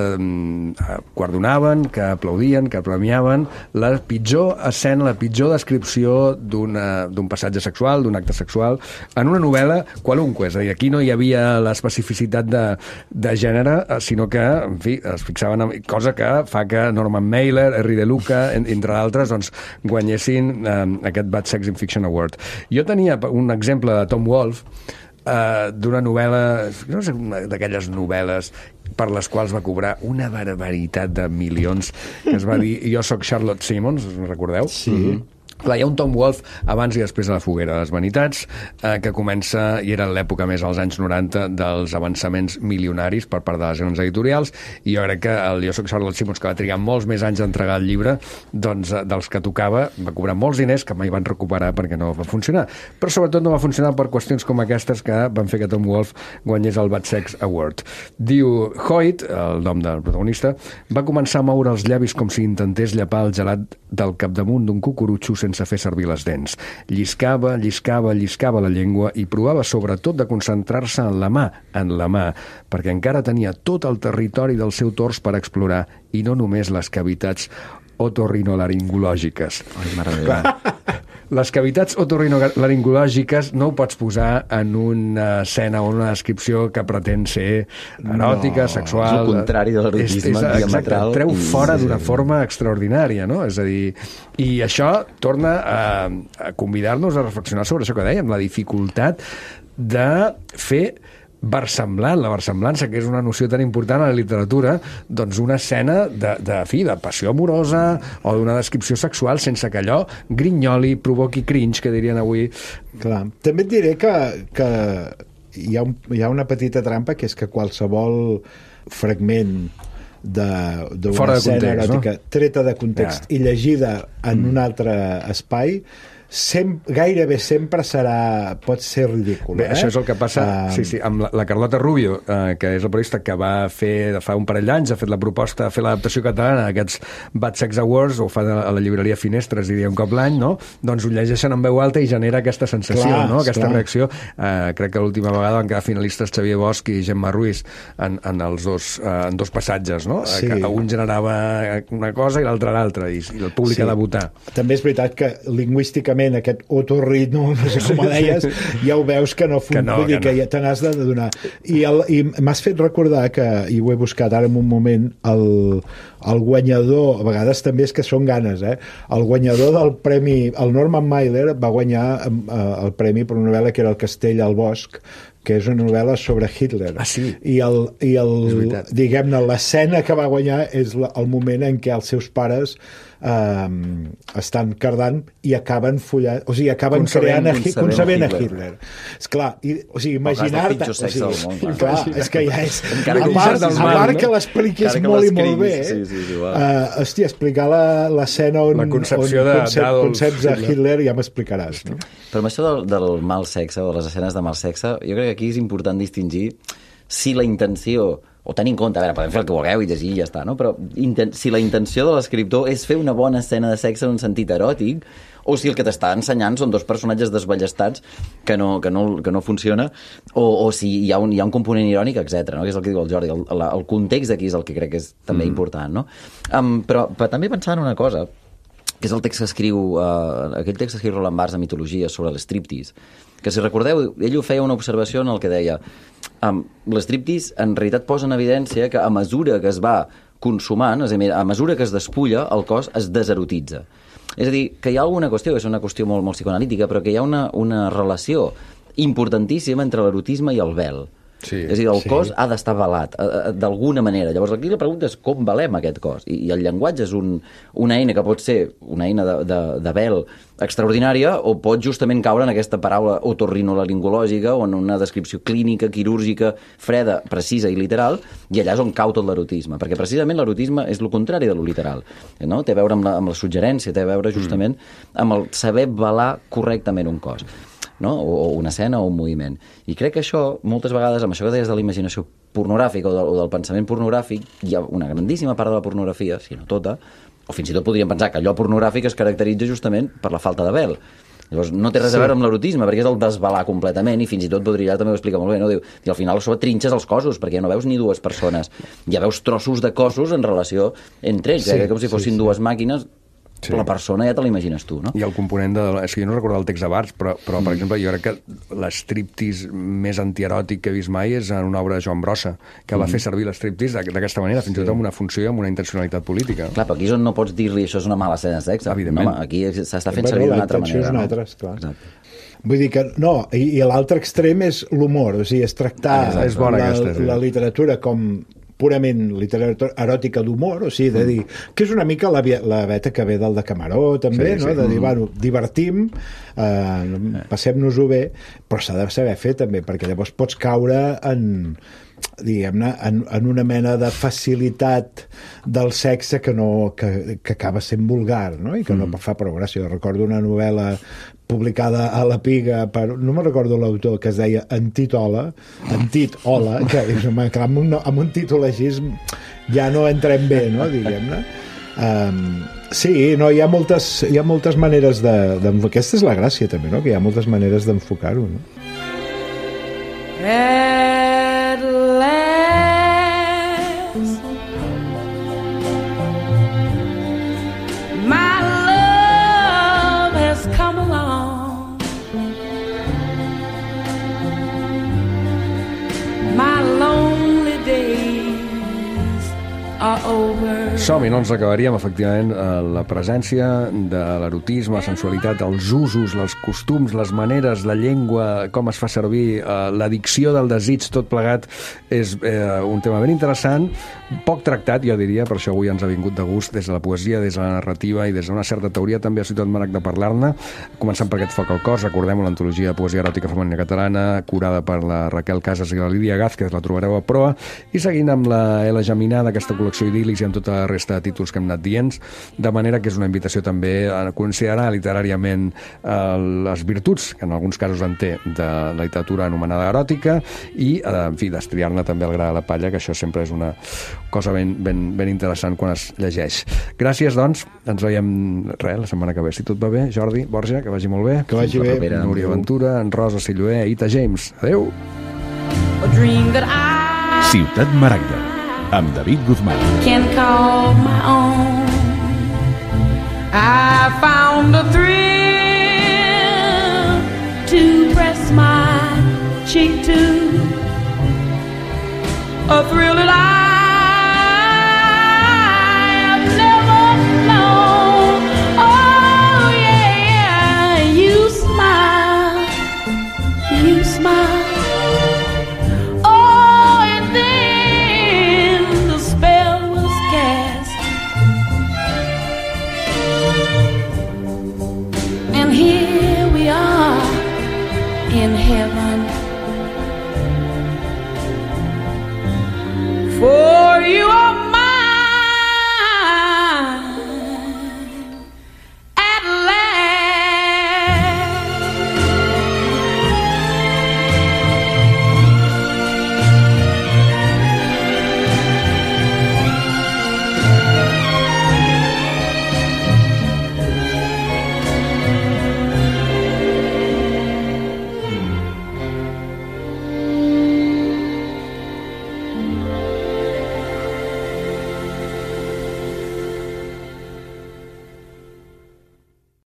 eh, guardonaven, que aplaudien, que premiaven la pitjor escena, la pitjor descripció d'un passatge sexual, d'un acte sexual, en una novel·la qualunque. És a dir, aquí no hi havia l'especificitat de, de gènere, sinó que, en fi, es fixaven en cosa que fa que Norman Mailer, Henry De Luca, en, entre d'altres, doncs, guanyessin eh, aquest Bad Sex in Fiction Award. Jo tenia un exemple de Tom Wolfe, eh, d'una novel·la, no sé, d'aquelles novel·les per les quals va cobrar una barbaritat de milions, que es va dir Jo soc Charlotte Simmons, us recordeu? Sí. Mm-hmm. Clar, hi ha un Tom Wolfe abans i després de la foguera de les vanitats, eh, que comença, i era l'època més als anys noranta, dels avançaments milionaris per part de les grans editorials, i jo crec que el Jo soc Charlotte Simmons, que va trigar molts més anys a entregar el llibre, doncs dels que tocava, va cobrar molts diners que mai van recuperar perquè no va funcionar. Però sobretot no va funcionar per qüestions com aquestes que van fer que Tom Wolfe guanyés el Bad Sex Award. Diu, Hoyt, el nom del protagonista, va començar a moure els llavis com si intentés llepar el gelat del capdamunt d'un cucurutxo sense fer servir les dents. Lliscava, lliscava, lliscava la llengua i provava sobretot de concentrar-se en la mà, en la mà, perquè encara tenia tot el territori del seu tors per explorar i no només les cavitats otorrinolaringològiques. Ai, mare meva. Les cavitats otorrinolaringològiques no ho pots posar en una escena o una descripció que pretén ser eròtica, no, sexual... És el contrari de l'erotisme diametral. Treu fora d'una forma extraordinària, no? És a dir, i això torna a, a convidar-nos a reflexionar sobre això que dèiem, la dificultat de fer versemblant, la versemblança, que és una noció tan important a la literatura, doncs una escena de, de, fi, de passió amorosa o d'una descripció sexual sense que allò grinyoli, provoqui cringe, que dirien avui. Clar. També et diré que, que hi, ha un, hi ha una petita trampa, que és que qualsevol fragment d'una escena eròtica, no? Treta de context yeah. i llegida en mm. un altre espai, Sem, gairebé sempre serà, pot ser ridícul. Bé, eh? això és el que passa uh... sí, sí, amb la, la Carlota Rubio, eh, que és la periodista que va fer fa un parell d'anys, ha fet la proposta, ha fet l'adaptació catalana d'aquests Bad Sex Awards, o fa a la llibreria Finestres, diria un cop l'any, no? Doncs ho llegeixen en veu alta i genera aquesta sensació, clar, no? Aquesta clar. reacció. Eh, crec que l'última vegada van quedar finalistes Xavier Bosch i Gemma Ruiz en, en els dos, eh, en dos passatges, no? Sí. Que un generava una cosa i l'altre l'altra, i, i el públic sí. ha de votar. També és veritat que lingüísticament aquest otorritmo, no sé com deies, ja ho veus que no fun... que no, vull dir que, no. que te n'has de donar. I, el, i m'has fet recordar que, i ho he buscat ara en un moment, el, el guanyador, a vegades també és que són ganes, eh? El guanyador del premi, el Norman Mailer va guanyar eh, el premi per una novel·la que era El castell al bosc, que és una novel·la sobre Hitler. Ah, sí? I, el, i el, diguem-ne, l'escena que va guanyar és la, el moment en què els seus pares um, estan cardant i acaben follant, o sigui, acaben concebent, creant, concebent, concebent a Hitler. Esclar, i, o sigui, imaginar-te... O sigui, món, clar, és que ja és... A part, a part que l'expliquis molt i molt bé, sí, sí, sí, uh, hòstia, explicar l'escena on, la concepció on de, concep, conceps a Hitler ja m'explicaràs. No? Però amb això del, del mal sexe, o de les escenes de mal sexe, jo crec que aquí és important distingir si la intenció, o tenir en compte, a veure, podem fer el que vulgueu i llegir i ja està, no? Però inten si la intenció de l'escriptor és fer una bona escena de sexe en un sentit eròtic, o si el que t'està ensenyant són dos personatges desballestats que no, que no, que no funciona, o, o si hi ha, un, hi ha un component irònic, etcètera, no? Que és el que diu el Jordi, el, el, el context aquí és el que crec que és també mm. important, no? Um, però, però també pensant en una cosa, que és el text que escriu, uh, aquell text que escriu Roland Barthes de Mitologia sobre l'estriptease, que si recordeu, ell ho feia una observació en el que deia um, l'estriptease en realitat posa en evidència que a mesura que es va consumant, és a dir, a mesura que es despulla, el cos es deserotitza. És a dir, que hi ha alguna qüestió, que és una qüestió molt, molt psicoanalítica, però que hi ha una, una relació importantíssima entre l'erotisme i el vel. Sí, és a dir, el sí. cos ha d'estar velat d'alguna manera. Llavors aquí la pregunta és com velem aquest cos, i, i el llenguatge és un, una eina que pot ser una eina de, de, de vel extraordinària, o pot justament caure en aquesta paraula otorrinolaringològica, o en una descripció clínica, quirúrgica, freda, precisa i literal, i allà és on cau tot l'erotisme, perquè precisament l'erotisme és el contrari de lo literal, no? Té a veure amb la, amb la suggerència, té a veure justament amb el saber velar correctament un cos, no? O, o una escena o un moviment. I crec que això, moltes vegades, amb això que deies de la imaginació pornogràfica o, de, o del pensament pornogràfic, hi ha una grandíssima part de la pornografia, si no tota, o fins i tot podríem pensar que allò pornogràfic es caracteritza justament per la falta de vel. Llavors no té res sí. a veure amb l'erotisme, perquè és el desvelar completament, i fins i tot Baudrillard també ho explica molt bé, no? Diu, i al final això trinxes els cossos, perquè ja no veus ni dues persones, ja veus trossos de cossos en relació entre ells, sí, eh? Com si fossin sí, sí. dues màquines. Sí. La persona ja te l'imagines tu, no? I el component de... És que jo no recordo el text de Barthes, però, però mm. per exemple, jo crec que l'estriptease més antieròtic que he vist mai és en una obra de Joan Brossa, que mm. va fer servir l'estriptease d'aquesta manera, fins i tot amb una funció i amb una intencionalitat política. Clar, però aquí és on no pots dir-li això és una mala escena de sexe. Evidentment. No, aquí s'està fent servir d'una altra manera. És una altra, clar. Exacte. Vull dir que, no, i, i l'altre extrem és l'humor, o sigui, és tractar ah, és bona la, aquesta, sí. la literatura com purament literatura eròtica d'humor, o sigui, de dir, que és una mica la, la veta que ve del de Camaró, també, sí, no? Sí. De dir, bueno, divertim, eh, passem-nos-ho bé, però s'ha de saber fer, també, perquè llavors pots caure en diguem-ne, en, en una mena de facilitat del sexe que, no, que, que acaba sent vulgar, no? I que mm. no fa prou gràcia. Recordo una novel·la publicada a la Piga per, no me'n recordo l'autor, que es deia Antitola, Antitola, que és, amb, un, amb un títol així ja no entrem bé, no? Diguem-ne. Um, sí, no, hi ha moltes, hi ha moltes maneres de, de... Aquesta és la gràcia, també, no? Que hi ha moltes maneres d'enfocar-ho, no? At last, my love has come along. My lonely days are are over. Som-hi, no ens acabaríem, efectivament, la presència de l'erotisme, la sensualitat, els usos, els costums, les maneres, la llengua, com es fa servir, l'addicció del desig, tot plegat, és eh, un tema ben interessant, poc tractat, jo diria, per això avui ens ha vingut de gust des de la poesia, des de la narrativa i des d'una certa teoria també a Ciutat Marac de parlar-ne, començant per aquest Foc al cos, recordem l'antologia de poesia eròtica femenina catalana, curada per la Raquel Casas i la Lídia Gázquez, la trobareu a Proa, i seguint amb la Ela Geminà d'aquesta col·lecció idíl·lics i amb tota la resta de títols que hem anat dient, de manera que és una invitació també a considerar literàriament eh, les virtuts, que en alguns casos en té, de la literatura anomenada eròtica i, eh, en fi, d'estriar-ne també el gra de la palla, que això sempre és una cosa ben, ben, ben interessant quan es llegeix. Gràcies, doncs. Ens veiem res, la setmana que ve, si tot va bé. Jordi, Borja, que vagi molt bé. Que vagi bé. Núria Ventura, en Rosa Silloé, Ita James. Adéu. Ciutat Maragda, amb David Guzmán. Can call my own. I found a thrill to press my cheek to, a thrill that I have never known. Oh yeah, you smile, you smile. Here we are in heaven. For